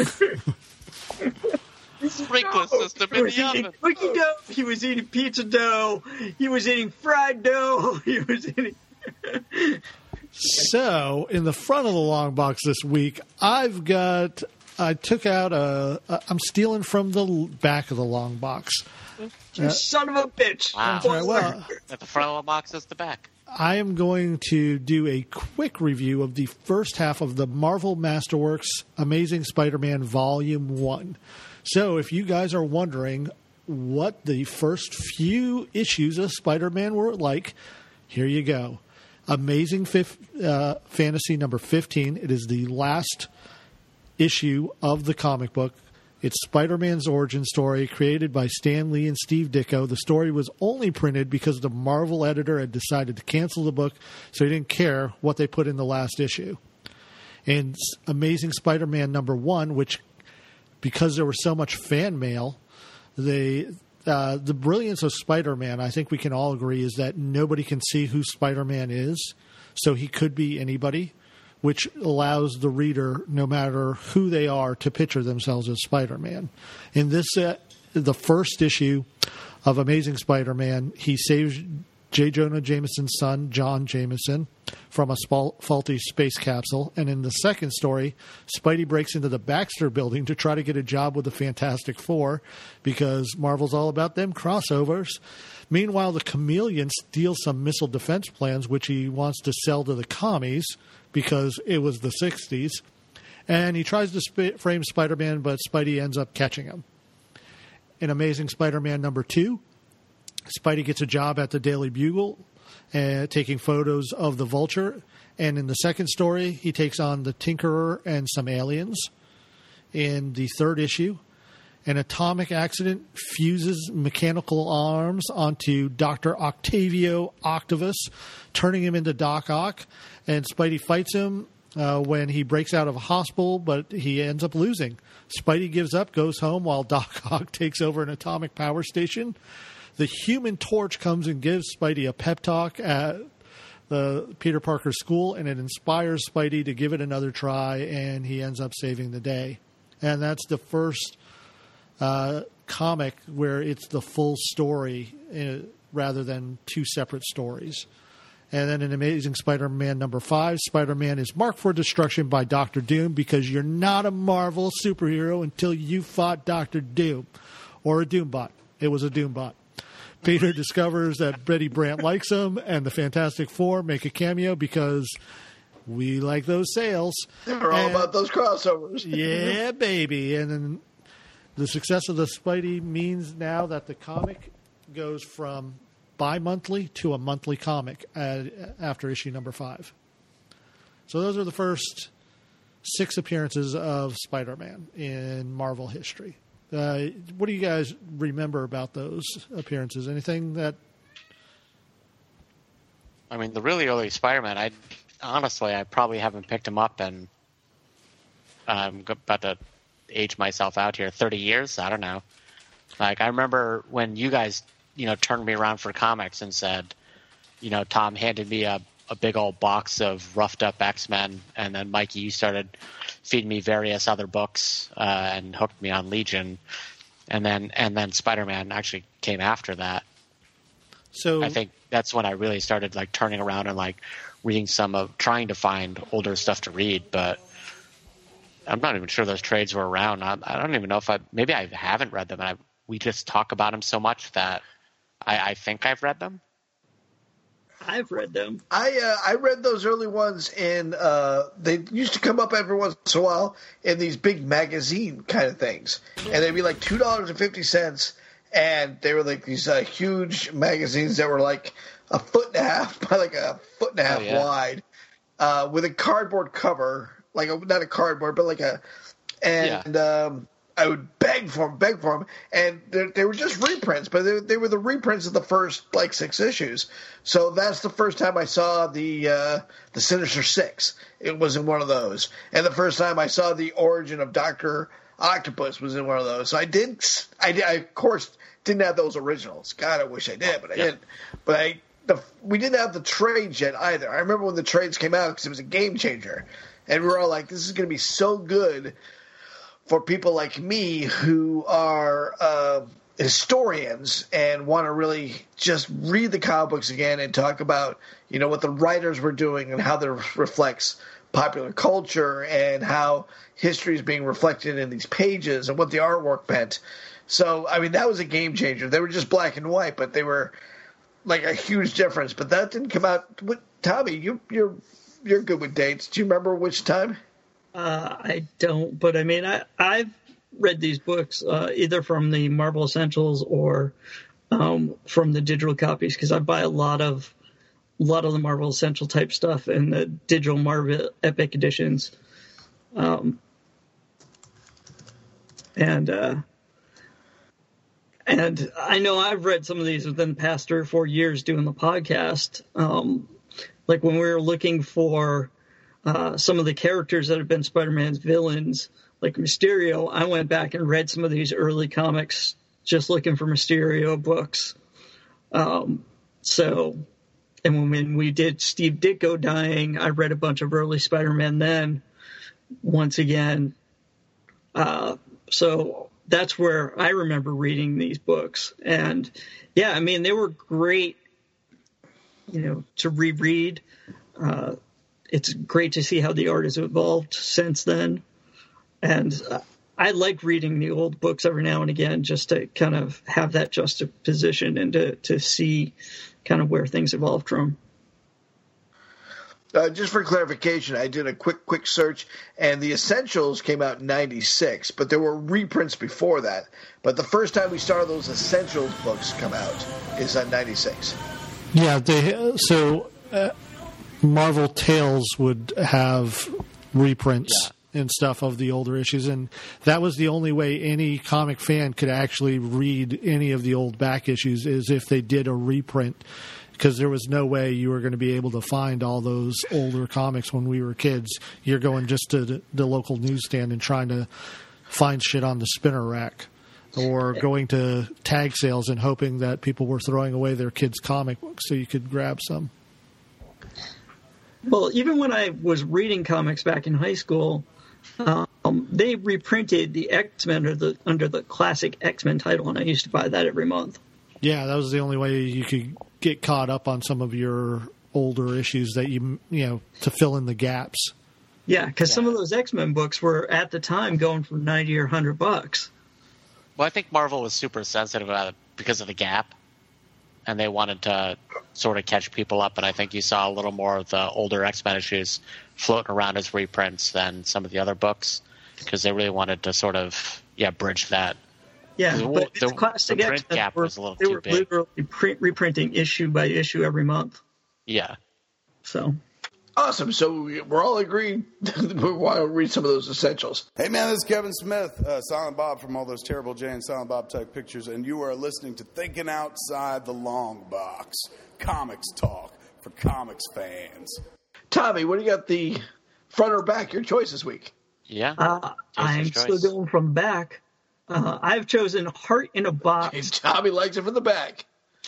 sprinkler system He in was the eating oven. cookie dough. He was eating pizza dough. He was eating fried dough. He was eating. So, in the front of the long box this week, I've got. I took out a. a I'm stealing from the l- back of the long box. You son of a bitch. Wow. All right, well, At the front of the box is the back. I am going to do a quick review of the first half of the Marvel Masterworks Amazing Spider-Man Volume one. So, if you guys are wondering what the first few issues of Spider-Man were like, here you go. Amazing fif- uh, Fantasy number fifteen. It is the last issue of the comic book. It's Spider-Man's origin story created by Stan Lee and Steve Ditko. The story was only printed because the Marvel editor had decided to cancel the book, so he didn't care what they put in the last issue. And Amazing Spider-Man number one, which, because there was so much fan mail, they uh, the brilliance of Spider-Man, I think we can all agree, is that nobody can see who Spider-Man is, so he could be anybody, which allows the reader, no matter who they are, to picture themselves as Spider-Man. In this, uh, the first issue of Amazing Spider-Man, he saves J. Jonah Jameson's son, John Jameson, from a spal- faulty space capsule. And in the second story, Spidey breaks into the Baxter building to try to get a job with the Fantastic Four, because Marvel's all about them crossovers. Meanwhile, the Chameleon steals some missile defense plans, which he wants to sell to the commies, because it was the sixties. And he tries to sp- frame Spider-Man, but Spidey ends up catching him. In Amazing Spider-Man number two, Spidey gets a job at the Daily Bugle, uh, taking photos of the Vulture. And in the second story, he takes on the Tinkerer and some aliens. In the third issue, an atomic accident fuses mechanical arms onto Doctor Octavio Octavius, turning him into Doc Ock. And Spidey fights him uh, when he breaks out of a hospital, but he ends up losing. Spidey gives up, goes home, while Doc Ock takes over an atomic power station. The Human Torch comes and gives Spidey a pep talk at the Peter Parker school, and it inspires Spidey to give it another try, and he ends up saving the day. And that's the first uh, comic where it's the full story uh, rather than two separate stories. And then in Amazing Spider-Man number five, Spider-Man is marked for destruction by Doctor Doom because you're not a Marvel superhero until you fought Doctor Doom. Or a Doombot. It was a Doombot. Peter discovers that Betty Brant likes him, and the Fantastic Four make a cameo because we like those sales. They're all and, about those crossovers. Yeah, baby. And then the success of the Spidey means now that the comic goes from bi-monthly to a monthly comic at, after issue number five. So those are the first six appearances of Spider-Man in Marvel history. Uh, what do you guys remember about those appearances? Anything that... I mean, the really early Spider-Man, I honestly, I probably haven't picked him up in, I'm about to age myself out here, thirty years? I don't know. Like, I remember when you guys, you know, turned me around for comics and said, you know, Tom handed me a, a big old box of roughed up X-Men, and then Mikey, you started feeding me various other books uh, and hooked me on Legion, and then and then Spider-Man actually came after that. So I think that's when I really started like turning around and like reading some of, trying to find older stuff to read, but I'm not even sure those trades were around. I, I don't even know if I, maybe I haven't read them, and I, we just talk about them so much that I, I think I've read them. I've read them. I uh, I read those early ones in. Uh, they used to come up every once in a while in these big magazine kind of things, and they'd be like two dollars and fifty cents, and they were like these uh, huge magazines that were like a foot and a half by like a foot and a half oh, yeah. wide, uh, with a cardboard cover, like a, not a cardboard, but like a, and. Yeah. Um, I would beg for them, beg for them, and they were just reprints, but they, they were the reprints of the first like six issues. So that's the first time I saw the uh, the Sinister Six. It was in one of those, and the first time I saw the origin of Doctor Octopus was in one of those. So I did, I did, I of course didn't have those originals. God, I wish I did, but I yeah. didn't. But I, the, we didn't have the trades yet either. I remember when the trades came out because it was a game changer, and we were all like, "This is going to be so good." For people like me who are uh, historians and want to really just read the comic books again and talk about, you know, what the writers were doing and how that reflects popular culture and how history is being reflected in these pages and what the artwork meant. So, I mean, that was a game changer. They were just black and white, but they were like a huge difference. But that didn't come out. What, Tommy, you, you're you're good with dates. Do you remember which time? Uh, I don't, but I mean, I, I've read these books uh, either from the Marvel Essentials or um, from the digital copies because I buy a lot of a lot of the Marvel Essential type stuff and the digital Marvel Epic editions. Um, and uh, and I know I've read some of these within the past three or four years doing the podcast. Um, like when we were looking for. Uh, some of the characters that have been Spider-Man's villains, like Mysterio, I went back and read some of these early comics just looking for Mysterio books. Um, so, and when, when we did Steve Ditko dying, I read a bunch of early Spider-Man then, once again. Uh, so that's where I remember reading these books. And, yeah, I mean, they were great, you know, to reread. Uh It's great to see how the art has evolved since then. And uh, I like reading the old books every now and again just to kind of have that juxtaposition and to, to see kind of where things evolved from. Uh, just for clarification, I did a quick, quick search, and the Essentials came out in ninety-six, but there were reprints before that. But the first time we started those Essentials books come out is in ninety-six. Yeah, they, so... Uh, Marvel Tales would have reprints yeah. and stuff of the older issues, and that was the only way any comic fan could actually read any of the old back issues is if they did a reprint, because there was no way you were going to be able to find all those older comics when we were kids. You're going just to the, the local newsstand and trying to find shit on the spinner rack, or going to tag sales and hoping that people were throwing away their kids' comic books so you could grab some. Well, even when I was reading comics back in high school, um, they reprinted the X-Men under the under the classic X-Men title, and I used to buy that every month. Yeah, that was the only way you could get caught up on some of your older issues that you you know to fill in the gaps. Yeah, because Yeah. some of those X-Men books were at the time going for ninety or a hundred bucks. Well, I think Marvel was super sensitive about it because of the gap, and they wanted to sort of catch people up. And I think you saw a little more of the older X-Men issues floating around as reprints than some of the other books, because they really wanted to sort of yeah bridge that. Yeah, The- but the- the classic the print X-Men gap were, was a little they too were big. literally print, reprinting issue by issue every month. Yeah. So Awesome. So we're all agreed we want to read some of those essentials. Hey man, this is Kevin Smith, uh, Silent Bob from all those Terrible Jay and Silent Bob type pictures, and you are listening to Thinking Outside the Long Box, comics talk for comics fans. Tommy, what do you got, the front or back, your choice this week? Yeah. uh, I'm Jason's still choice. going from back. Uh, I've chosen Heart in a Box. Tommy likes it from the back.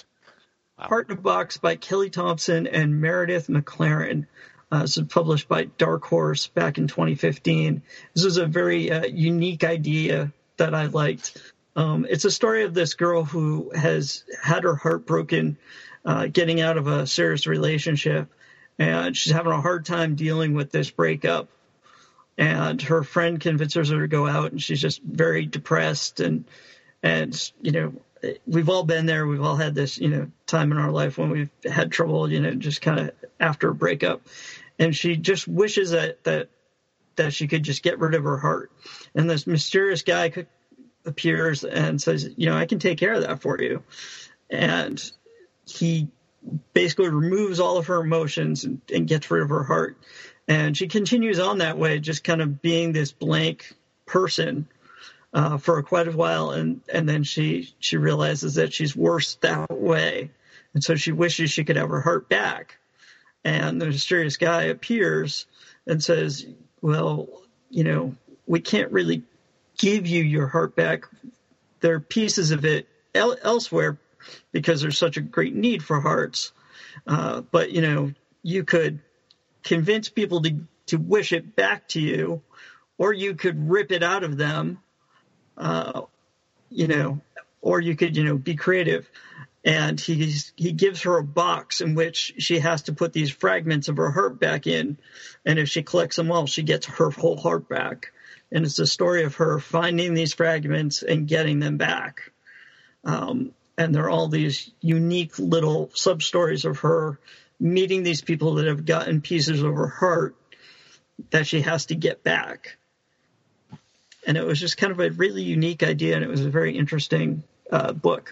Heart in a Box by Kelly Thompson and Meredith McLaren. Uh, this was published by Dark Horse back in twenty fifteen. This was a very uh, unique idea that I liked. Um, it's a story of this girl who has had her heart broken uh, getting out of a serious relationship, and she's having a hard time dealing with this breakup. And her friend convinces her to go out, and she's just very depressed. And, and you know, we've all been there. We've all had this, you know, time in our life when we've had trouble, you know, just kind of after a breakup. And she just wishes that, that, that she could just get rid of her heart. And this mysterious guy could, appears and says, you know, I can take care of that for you. And he basically removes all of her emotions and, and gets rid of her heart. And she continues on that way, just kind of being this blank person uh, for quite a while. And, and then she, she realizes that she's worse that way. And so she wishes she could have her heart back. And the mysterious guy appears and says, well, you know, we can't really give you your heart back. There are pieces of it el- elsewhere because there's such a great need for hearts. Uh, but, you know, you could convince people to, to wish it back to you, or you could rip it out of them, uh, you know, or you could, you know, be creative. And he he gives her a box in which she has to put these fragments of her heart back in. And if she collects them all, she gets her whole heart back. And it's the story of her finding these fragments and getting them back. Um, and there are all these unique little sub-stories of her meeting these people that have gotten pieces of her heart that she has to get back. And it was just kind of a really unique idea, and it was a very interesting uh, book.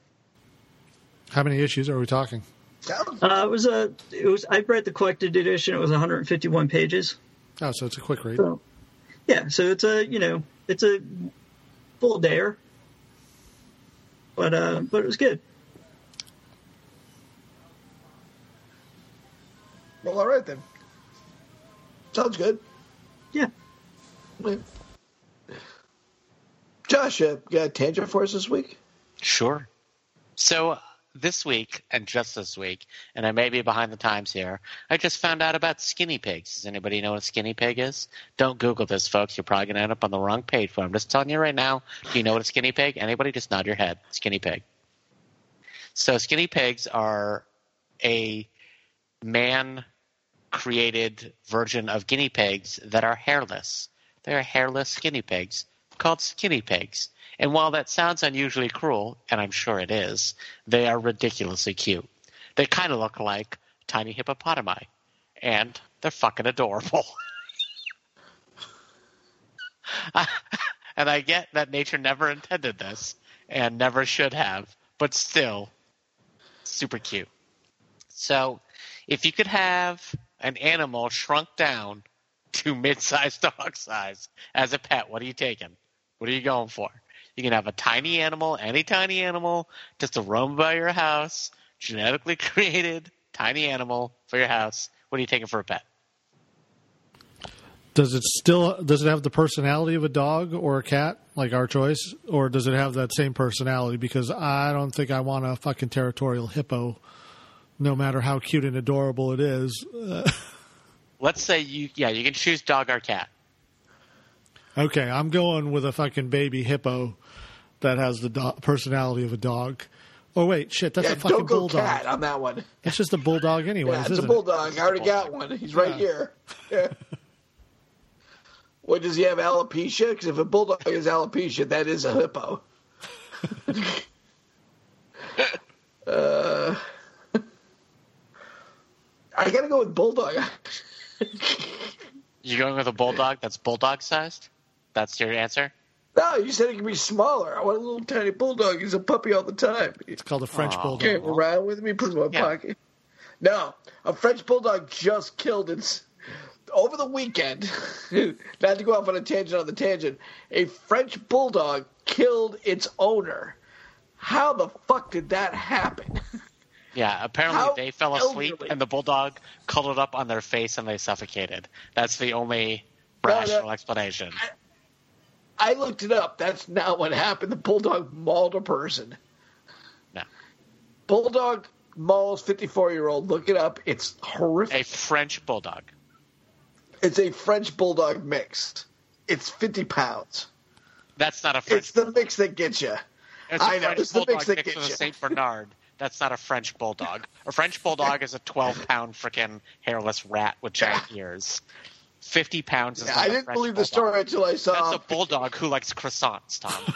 How many issues are we talking? Uh, it was a. It was. I read the collected edition. It was one hundred fifty-one pages. Oh, so it's a quick read. So, yeah. So it's a. You know, it's a full dayer. But uh, but it was good. Well, all right then. Sounds good. Yeah. Josh, uh, got a tangent for us this week? Sure. So this week, and just this week, and I may be behind the times here, I just found out about skinny pigs. Does anybody know what a skinny pig is? Don't Google this, folks. You're probably going to end up on the wrong page. But I'm just telling you right now, do you know what a skinny pig? Anybody? Just nod your head. Skinny pig. So skinny pigs are a man-created version of guinea pigs that are hairless. They're hairless skinny pigs called skinny pigs. And while that sounds unusually cruel, and I'm sure it is, they are ridiculously cute. They kind of look like tiny hippopotami, and they're fucking adorable. And I get that nature never intended this, and never should have, but still, super cute. So, if you could have an animal shrunk down to mid-sized dog size as a pet, what are you taking? What are you going for? You can have a tiny animal, any tiny animal, just to roam by your house, genetically created tiny animal for your house. What are you taking for a pet? Does it still does it have the personality of a dog or a cat, like our choice, or does it have that same personality? Because I don't think I want a fucking territorial hippo, no matter how cute and adorable it is. Uh, Let's say you, yeah, you can choose dog or cat. okay, I'm going with a fucking baby hippo that has the do- personality of a dog. Oh, wait, shit, that's yeah, a fucking don't go bulldog. cat on that one. It's just a bulldog anyways, Yeah, it's a isn't bulldog. I already got one. He's right Yeah. here. Yeah. What, does he have alopecia? Because if a bulldog has alopecia, that is a hippo. uh, I gotta go with bulldog. You going with a bulldog that's bulldog sized? That's your answer? No, you said it can be smaller. I want a little tiny bulldog. He's a puppy all the time. it? It's called a French Aw. bulldog. Came around with me, put it in my Yeah. pocket. No, a French bulldog just killed its. Over the weekend, not to go off on a tangent on the tangent, a French bulldog killed its owner. How the fuck did that happen? Yeah, apparently How they fell asleep elderly. and the bulldog cuddled up on their face and they suffocated. That's the only No, no. rational explanation. I looked it up. That's not what happened. The bulldog mauled a person. No. Bulldog mauls fifty-four-year-old. Look it up. It's horrific. A French bulldog. It's a French bulldog mix. It's fifty pounds. That's not a French It's the mix that gets you. It's a I know. French It's the bulldog mix that mixed with gets a you. Saint Bernard. That's not a French bulldog. A French bulldog is a twelve-pound freaking hairless rat with giant ears. Fifty pounds is Yeah, not I a didn't French believe the bulldog. story until I saw. That's a bulldog who likes croissants, Tom.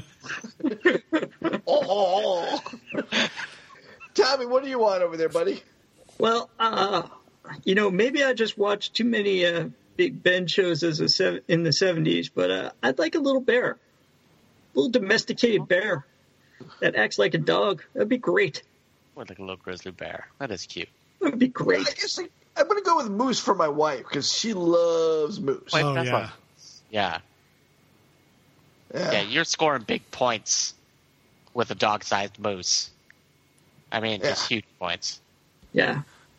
Oh. Tommy, what do you want over there, buddy? Well, uh, you know, maybe I just watched too many uh, Big Ben shows as a sev- in the seventies, but uh, I'd like a little bear, a little domesticated bear that acts like a dog. That'd be great. Or like a little grizzly bear. That is cute. That'd be I great. guess I, I'm going to go with moose for my wife because she loves moose. Wait, Oh, that's yeah. what- yeah. Yeah. Yeah, you're scoring big points with a dog-sized moose. I mean, just Yeah. huge points. Yeah.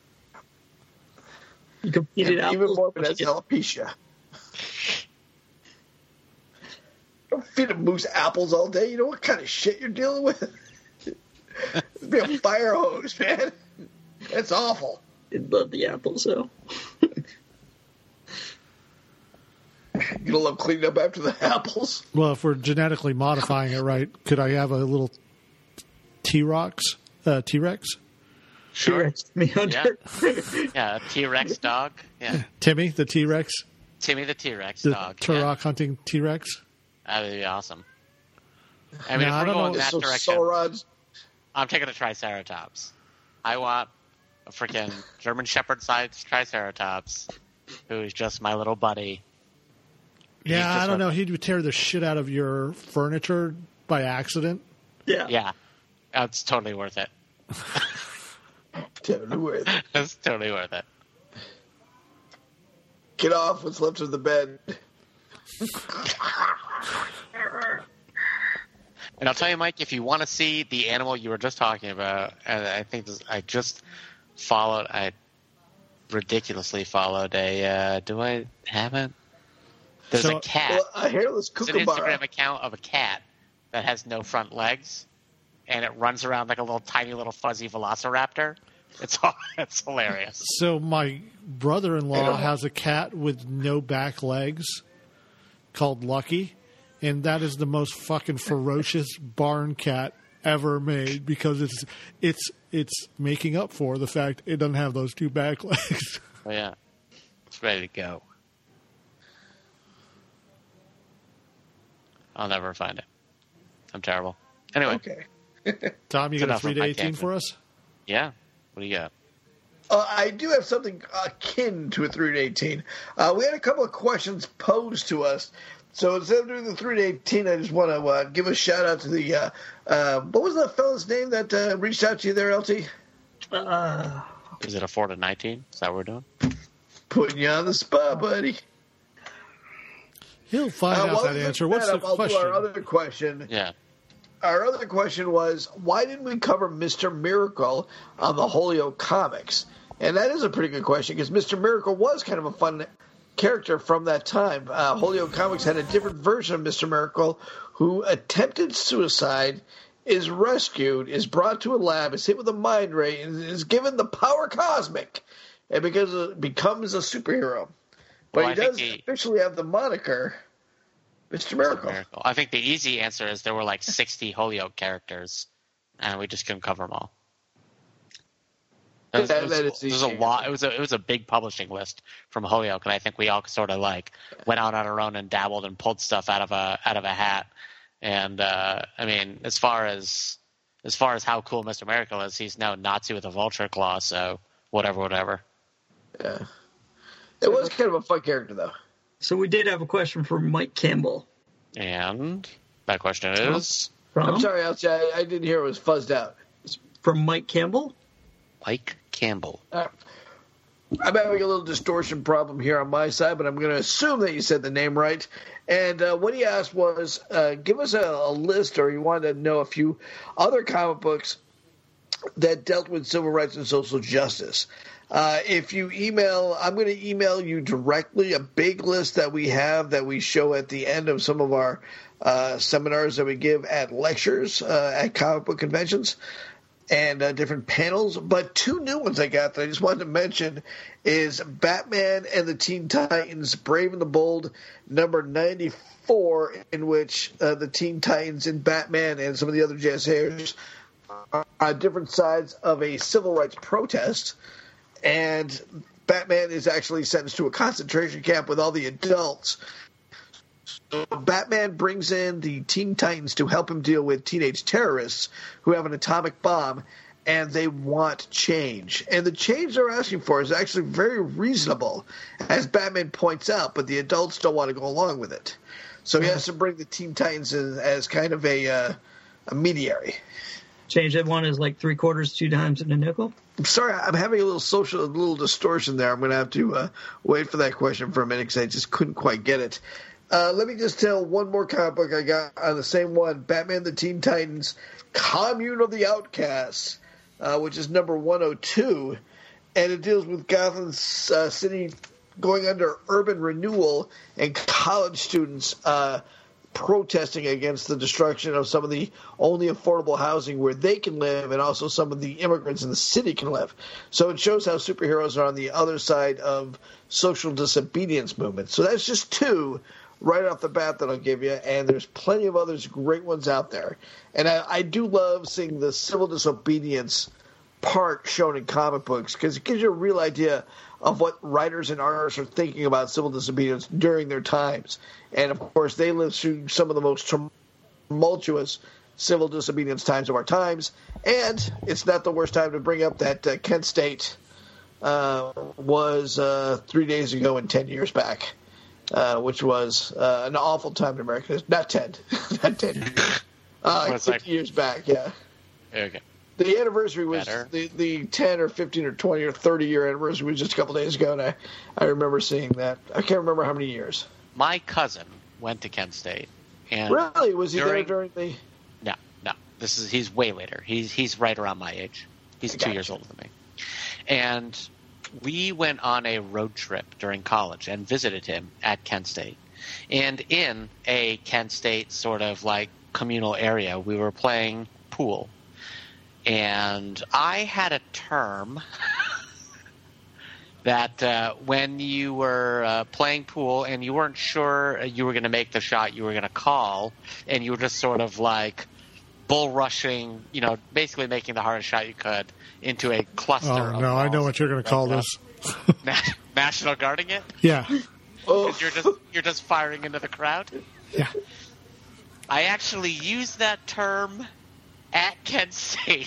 You can feed it And out. even more if it has alopecia. Don't feed a moose apples all day. You know what kind of shit you're dealing with? It'd be a fire hose, man. That's awful. I love the apples, though. You don't love cleaning up after the apples? Well, if we're genetically modifying it right, could I have a little T-Rex? Uh, T-Rex? Sure. Me under. Yeah, a T-Rex dog. Yeah. Timmy, the T-Rex? Timmy the T-Rex The dog. Turok Yeah. hunting T-Rex? That would be awesome. I mean, No, I if we're don't going know. that So direction, Sauron's I'm taking a Triceratops. I want a freaking German Shepherd-sized Triceratops who is just my little buddy. Yeah, just I don't a- know. He would tear the shit out of your furniture by accident. Yeah. Yeah. That's totally worth it. totally worth it. That's totally worth it. Get off what's left of the bed. And I'll tell you, Mike, if you want to see the animal you were just talking about, and I think this, I just followed, I ridiculously followed a, uh, do I have it? There's So- a cat. Well, a hairless It's an kookaburra. Instagram account of a cat that has no front legs, and it runs around like a little tiny little fuzzy velociraptor. It's it's hilarious. So my brother-in-law Yeah. has a cat with no back legs called Lucky, and that is the most fucking ferocious barn cat ever made because it's it's it's making up for the fact it doesn't have those two back legs. Oh, yeah, it's ready to go. I'll never find it. I'm terrible. Anyway, Okay. Tom, you It's got a enough three of to my eighteen tangent. for us? yeah. What do you got? Uh, I do have something akin to a three to eighteen. Uh, we had a couple of questions posed to us. So instead of doing the three to eighteen, I just want to uh, give a shout out to the, uh, uh, what was that fella's name that uh, reached out to you there, L T? Uh, Is it a four to nineteen? Is that what we're doing? Putting you on the spot, buddy. He'll find Uh, out while that we answer. look What's that the up, I'll question? do our other question. Yeah. Our other question was, why didn't we cover Mister Miracle on the Holyoke comics? And that is a pretty good question because Mister Miracle was kind of a fun character from that time. Uh, Holyoke Comics had a different version of Mister Miracle who attempted suicide, is rescued, is brought to a lab, is hit with a mind ray, and is given the power cosmic, and because it becomes a superhero. But Well, I he think does he- officially have the moniker Mister Miracle. Miracle. I think the easy answer is there were like sixty Holyoke characters and we just couldn't cover them all. It was, That- it was, that it is was a the- lot. It was a it was a big publishing list from Holyoke, and I think we all sort of like went out on our own and dabbled and pulled stuff out of a out of a hat. And uh, I mean, as far as as far as how cool Mister Miracle is, he's now Nazi with a vulture claw. So whatever, whatever. Yeah. It was kind of a fun character, though. So we did have a question from Mike Campbell. And that question is From, I'm sorry, Elsie, I, I didn't hear it was fuzzed out. From Mike Campbell. Mike Campbell. Uh, I'm having a little distortion problem here on my side, but I'm going to assume that you said the name right. And uh, what he asked was, uh, give us a, a list, or he wanted to know a few other comic books that dealt with civil rights and social justice. Uh, if you email, I'm going to email you directly a big list that we have that we show at the end of some of our uh, seminars that we give at lectures uh, at comic book conventions and uh, different panels. But two new ones I got that I just wanted to mention is Batman and the Teen Titans, Brave and the Bold, number ninety-four, in which uh, the Teen Titans and Batman and some of the other J S A'ers are on different sides of a civil rights protest. And Batman is actually sentenced to a concentration camp with all the adults. So Batman brings in the Teen Titans to help him deal with teenage terrorists who have an atomic bomb, and they want change. And the change they're asking for is actually very reasonable, as Batman points out, but the adults don't want to go along with it. So he has to bring the Teen Titans in as kind of a, uh, a mediary. Change that one is like three quarters, two dimes, and a nickel. I'm sorry, I'm having a little social, a little distortion there. I'm going to have to uh, wait for that question for a minute because I just couldn't quite get it. Uh, let me just tell one more comic book I got on the same one, Batman the Teen Titans, Commune of the Outcasts, uh, which is number one oh two, and it deals with Gotham uh, City going under urban renewal and college students uh, protesting against the destruction of some of the only affordable housing where they can live, and also some of the immigrants in the city can live. So it shows how superheroes are on the other side of social disobedience movement. So that's just two right off the bat that I'll give you, and there's plenty of others great ones out there. And I, I do love seeing the civil disobedience part shown in comic books because it gives you a real idea of what writers and artists are thinking about civil disobedience during their times. And, of course, they lived through some of the most tumultuous civil disobedience times of our times. And it's not the worst time to bring up that uh, Kent State uh, was uh, three days ago and ten years back. Uh, which was uh, an awful time in America. Not ten. Not ten. Uh, What's fifty that? years back, yeah. Okay. The anniversary was Better. the, the ten or fifteen or twenty or thirty year anniversary was just a couple days ago, and I, I remember seeing that. I can't remember how many years. My cousin went to Kent State, and Really? Was he during- there during the... no, no, this is he's way later. He's he's right around my age. He's I two gotcha. years older than me, and we went on a road trip during college and visited him at Kent State. And in a Kent State sort of like communal area, we were playing pool. And I had a term that uh, when you were uh, playing pool and you weren't sure you were going to make the shot you were going to call, and you were just sort of like bull rushing, you know, basically making the hardest shot you could into a cluster Oh, of no, I know balls. what you're going to call this. Na- National Guarding it? Yeah. Oh, 'Cause you're just you're just firing into the crowd. Yeah. I actually used that term at Kent State.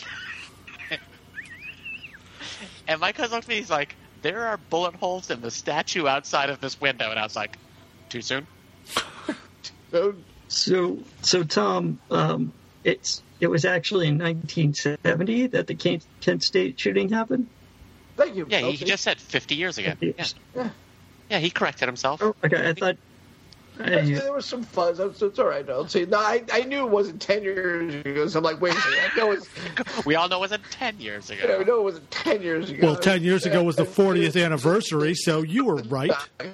And my cousin looked at me, he's like, there are bullet holes in the statue outside of this window. And I was like, too soon? no, So, so Tom, um, it's it was actually in nineteen seventy that the Kent, Kent State shooting happened. thank you. Yeah, he Okay. just said fifty years ago. Yeah, Yeah. yeah he corrected himself. Oh, okay, I thought. I, There was some fuzz. It's, it's all right. Don't see. No, I, I knew it wasn't ten years ago. So I'm like, wait a second. I know it's. We all know it wasn't ten years ago. You know, I know it wasn't ten years ago. Well, ten years ago was the fortieth anniversary, so you were right.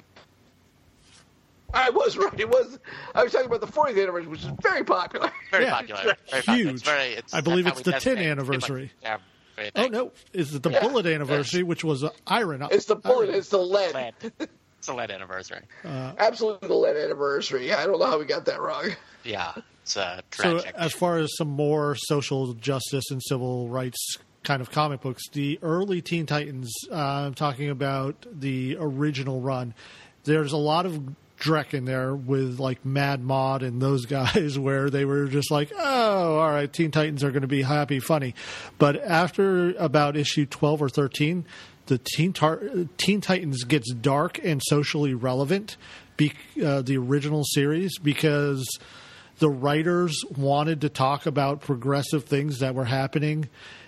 I was right. It was. I was talking about the fortieth anniversary, which is very popular. Very Yeah. popular. Very popular. Huge. It's very, it's, I believe that's it's how the we tenth designate anniversary. pretty much everything. Oh, no. Is it the Yeah. bullet anniversary, which was uh, iron? It's the bullet. iron. It's the lead. Lead. It's a lead anniversary. Absolutely the lead anniversary. I don't know how we got that wrong. Yeah. It's uh, tragic. So as far as some more social justice and civil rights kind of comic books, the early Teen Titans, uh, I'm talking about the original run, there's a lot of Drek in there with like Mad Mod and those guys where they were just like, oh, all right, Teen Titans are going to be happy, funny. But after about issue twelve or thirteen, the Teen, Tar- Teen Titans gets dark and socially relevant, be- uh, the original series, because the writers wanted to talk about progressive things that were happening,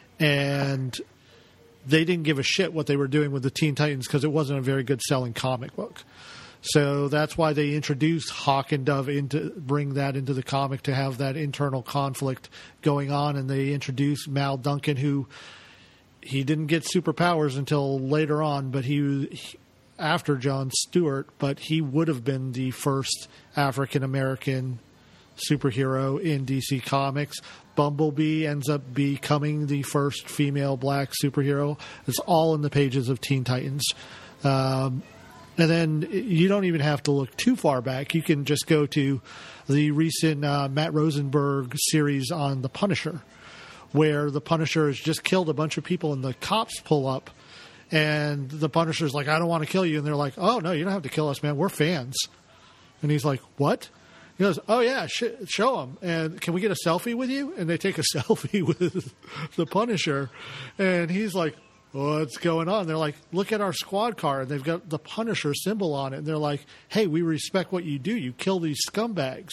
and they didn't give a shit what they were doing with the Teen Titans because it wasn't a very good selling comic book. So that's why they introduced Hawk and Dove into bring that into the comic to have that internal conflict going on, and they introduced Mal Duncan, who he didn't get superpowers until later on, but he, he after John Stewart, but he would have been the first African American superhero in D C Comics. Bumblebee ends up becoming the first female black superhero. It's all in the pages of Teen Titans. Um, and then you don't even have to look too far back. You can just go to the recent uh, Matt Rosenberg series on The Punisher, where the Punisher has just killed a bunch of people and the cops pull up and the Punisher's like, I don't want to kill you. And they're like, oh, no, you don't have to kill us, man. We're fans. And he's like, what? He goes, oh, yeah, sh- show them. And can we get a selfie with you? And they take a selfie with the Punisher. And he's like, what's going on? They're like, look at our squad car. And they've got the Punisher symbol on it. And they're like, hey, we respect what you do. You kill these scumbags.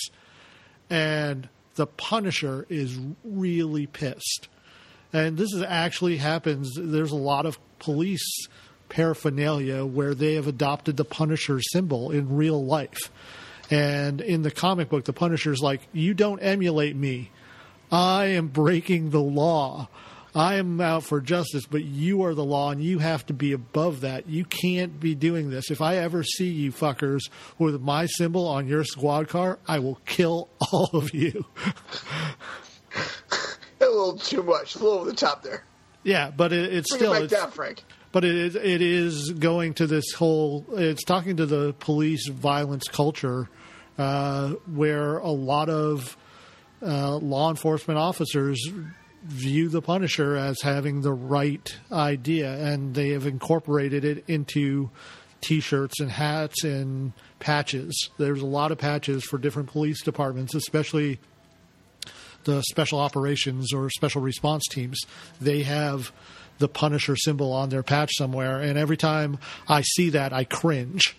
And the Punisher is really pissed. And this is actually happens. There's a lot of police paraphernalia where they have adopted the Punisher symbol in real life. And in the comic book, the Punisher's like, you don't emulate me. I am breaking the law. I am out for justice, but you are the law, and you have to be above that. You can't be doing this. If I ever see you fuckers with my symbol on your squad car, I will kill all of you. A little too much. A little over the top there. Yeah, but it, it's Bring still... it back it's, down, Frank. But it, it is going to this whole... It's talking to the police violence culture uh, where a lot of uh, law enforcement officers view the Punisher as having the right idea, and they have incorporated it into T-shirts and hats and patches. There's a lot of patches for different police departments, especially the special operations or special response teams. They have the Punisher symbol on their patch somewhere, and every time I see that, I cringe.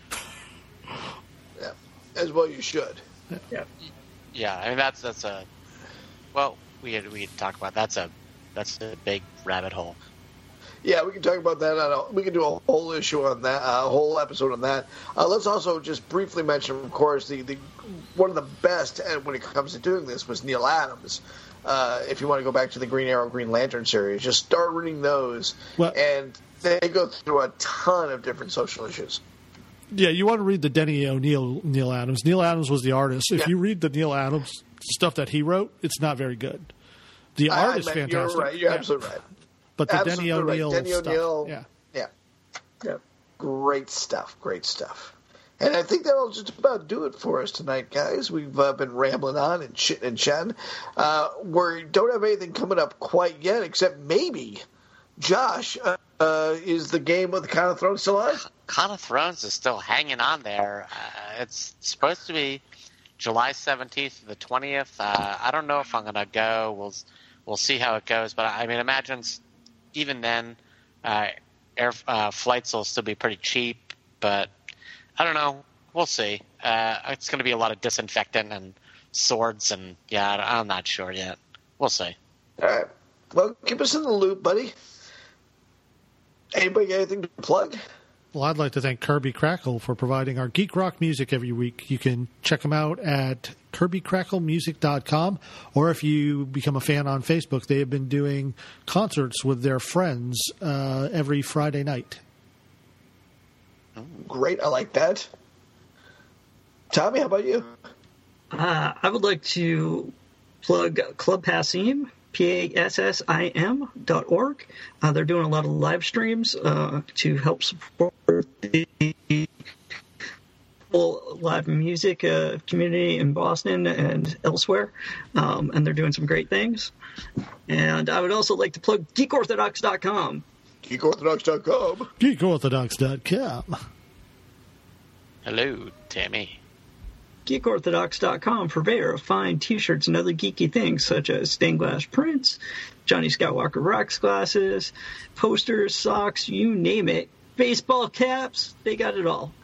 Yeah, as well you should. Yeah. Yeah, I mean that's that's a well, we had we had talked about that's a that's a big rabbit hole. Yeah, we can talk about that. On a, we can do a whole issue on that, a whole episode on that. Uh, let's also just briefly mention, of course, the, the one of the best when it comes to doing this was Neil Adams. Uh, if you want to go back to the Green Arrow, Green Lantern series, just start reading those, well, and they go through a ton of different social issues. Yeah, you want to read the Denny O'Neil Neil Adams. Neil Adams was the artist. If yeah. you read the Neil Adams stuff that he wrote, it's not very good. The I, art is I meant, fantastic. You're right. You're yeah. absolutely right. But the absolutely Denny O'Neil right. Denny stuff, O'Neil, yeah, yeah, yeah, great stuff. Great stuff. And I think that'll just about do it for us tonight, guys. We've uh, been rambling on and shitting and chatting. Uh, we don't have anything coming up quite yet, except maybe Josh uh, uh, is the game of the Con of Thrones still on? Con of Thrones is still hanging on there. Uh, it's supposed to be July seventeenth to the twentieth. Uh, I don't know if I'm going to go. We'll we'll see how it goes. But I mean, imagine even then, uh, air uh, flights will still be pretty cheap. But I don't know. We'll see. Uh, it's going to be a lot of disinfectant and swords, and yeah, I'm not sure yet. We'll see. All right. Well, keep us in the loop, buddy. Anybody got anything to plug? Well, I'd like to thank Kirby Crackle for providing our geek rock music every week. You can check them out at kirby crackle music dot com, or if you become a fan on Facebook, they have been doing concerts with their friends uh, every Friday night. Great, I like that. Tommy, how about you? Uh, I would like to plug Club Passim, P A S S I M dot org. Uh, they're doing a lot of live streams uh, to help support the local live music uh, community in Boston and elsewhere, um, and they're doing some great things. And I would also like to plug geek orthodox dot com. geek orthodox dot com. geek orthodox dot com. Hello, Tammy. geek orthodox dot com, purveyor of fine T-shirts and other geeky things such as stained glass prints, Johnny Skywalker rocks glasses, posters, socks, you name it. Baseball caps, they got it all.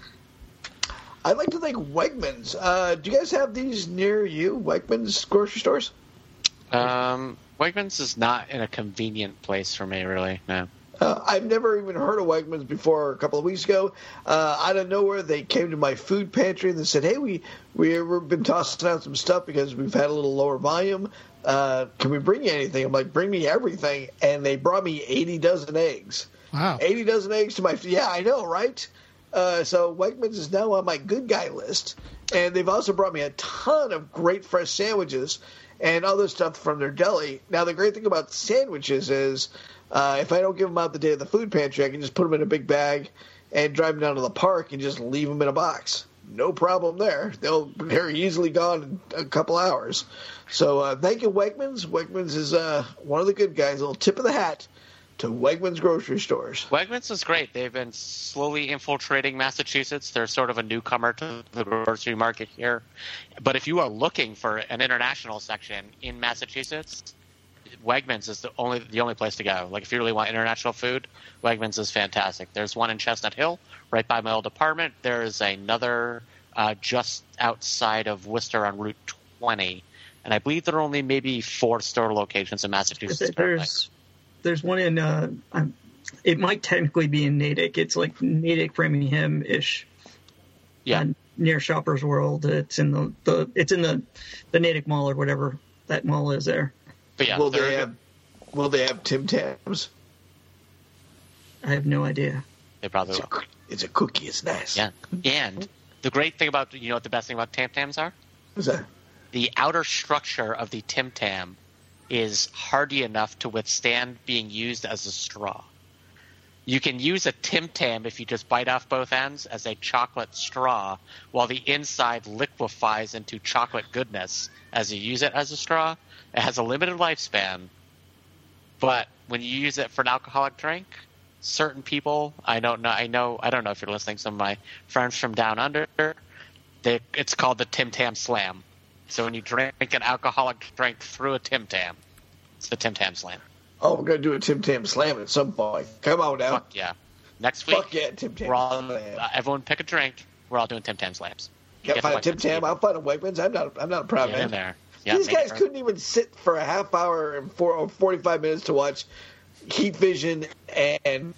I'd like to thank Wegmans. Uh, do you guys have these near you, Wegmans grocery stores? Um, Wegmans is not in a convenient place for me, really. No. Uh, I've never even heard of Wegmans before. A couple of weeks ago, uh, out of nowhere, they came to my food pantry and they said, "Hey, we we've been tossing out some stuff because we've had a little lower volume. Uh, can we bring you anything?" I'm like, "Bring me everything," and they brought me eighty dozen eggs. Wow, eighty dozen eggs to my yeah, I know, right? Uh, so Wegmans is now on my good guy list, and they've also brought me a ton of great fresh sandwiches and other stuff from their deli. Now, the great thing about sandwiches is, uh, if I don't give them out the day of the food pantry, I can just put them in a big bag and drive them down to the park and just leave them in a box. No problem there. They'll they're easily gone in a couple hours. So uh, thank you, Wegmans. Wegmans is uh, one of the good guys. A little tip of the hat to Wegmans grocery stores. Wegmans is great. They've been slowly infiltrating Massachusetts. They're sort of a newcomer to the grocery market here. But if you are looking for an international section in Massachusetts, Wegmans is the only the only place to go. Like, if you really want international food, Wegmans is fantastic. There's one in Chestnut Hill, right by my old apartment. There's another uh, just outside of Worcester on Route twenty. And I believe there are only maybe four store locations in Massachusetts. There's there's one in uh, um, it might technically be in Natick. It's like Natick, Framingham ish. Yeah, uh, near Shoppers World. It's in the, the it's in the the Natick Mall or whatever that mall is there. But yeah, will they have will they have Tim Tams? I have no idea. They probably it's will. A, it's a cookie. It's nice. Yeah, and the great thing about you know what the best thing about Tim Tams are? What's that? The outer structure of the Tim Tam is hardy enough to withstand being used as a straw. You can use a Tim Tam if you just bite off both ends as a chocolate straw, while the inside liquefies into chocolate goodness as you use it as a straw. It has a limited lifespan, but when you use it for an alcoholic drink, certain people, I don't know, I know, I don't know if you're listening, some of my friends from down under, they, it's called the Tim Tam Slam. So when you drink an alcoholic drink through a Tim Tam, it's the Tim Tam Slam. Oh, we're going to do a Tim Tam Slam at some point. Come on now. Fuck yeah. Next week, Fuck yeah, Tim Tam we're all, Slam. uh, everyone pick a drink. We're all doing Tim Tam Slams. Can't find a Tim Tam. I'll find a Wegmans. I'm not, I'm not a proud Get man. in there. Yeah, These make guys it couldn't even sit for a half hour and four, or forty-five minutes to watch Heat Vision and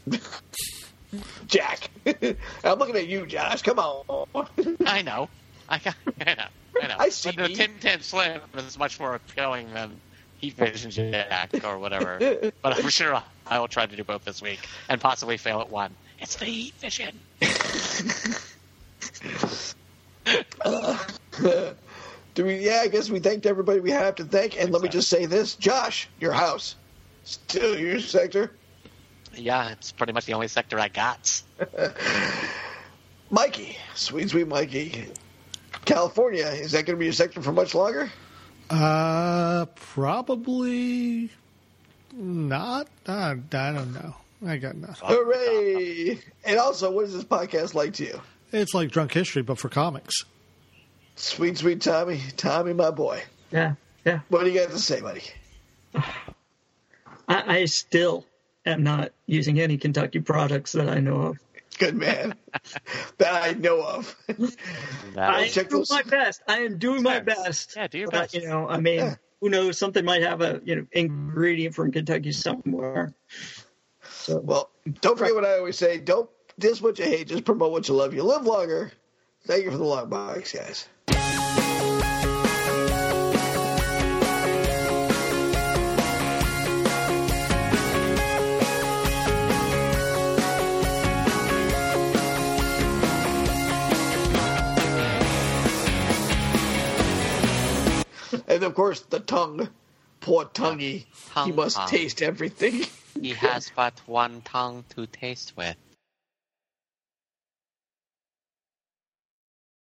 Jack. I'm looking at you, Josh. Come on. I know. I, I know. I know. I see But the me. Tim Tam Slam is much more appealing than Heat Vision Jack or whatever. But I'm sure I will try to do both this week and possibly fail at one. It's the Heat Vision. uh, do we? Yeah, I guess we thanked everybody we have to thank. And let me just say this, Josh, your house, still your sector. Yeah, it's pretty much the only sector I got. Mikey, sweet, sweet Mikey. California, is that going to be your sector for much longer? Uh, probably not. I, I don't know. I got nothing. Hooray! And also, what is this podcast like to you? It's like Drunk History, but for comics. Sweet, sweet Tommy. Tommy, my boy. Yeah, yeah. What do you got to say, buddy? I, I still am not using any Kentucky products that I know of. Good man. That I know of. I am check doing those- my best. I am doing my best. Yeah, do your But, best. you know, I mean, who knows? Something might have a you know ingredient from Kentucky somewhere. So, Well, don't forget what I always say. Don't diss what you hate. Just promote what you love. You live longer. Thank you for the long box, guys. And, of course, the tongue. Poor tonguey. Tongue, He must tongue. taste everything. He has but one tongue to taste with.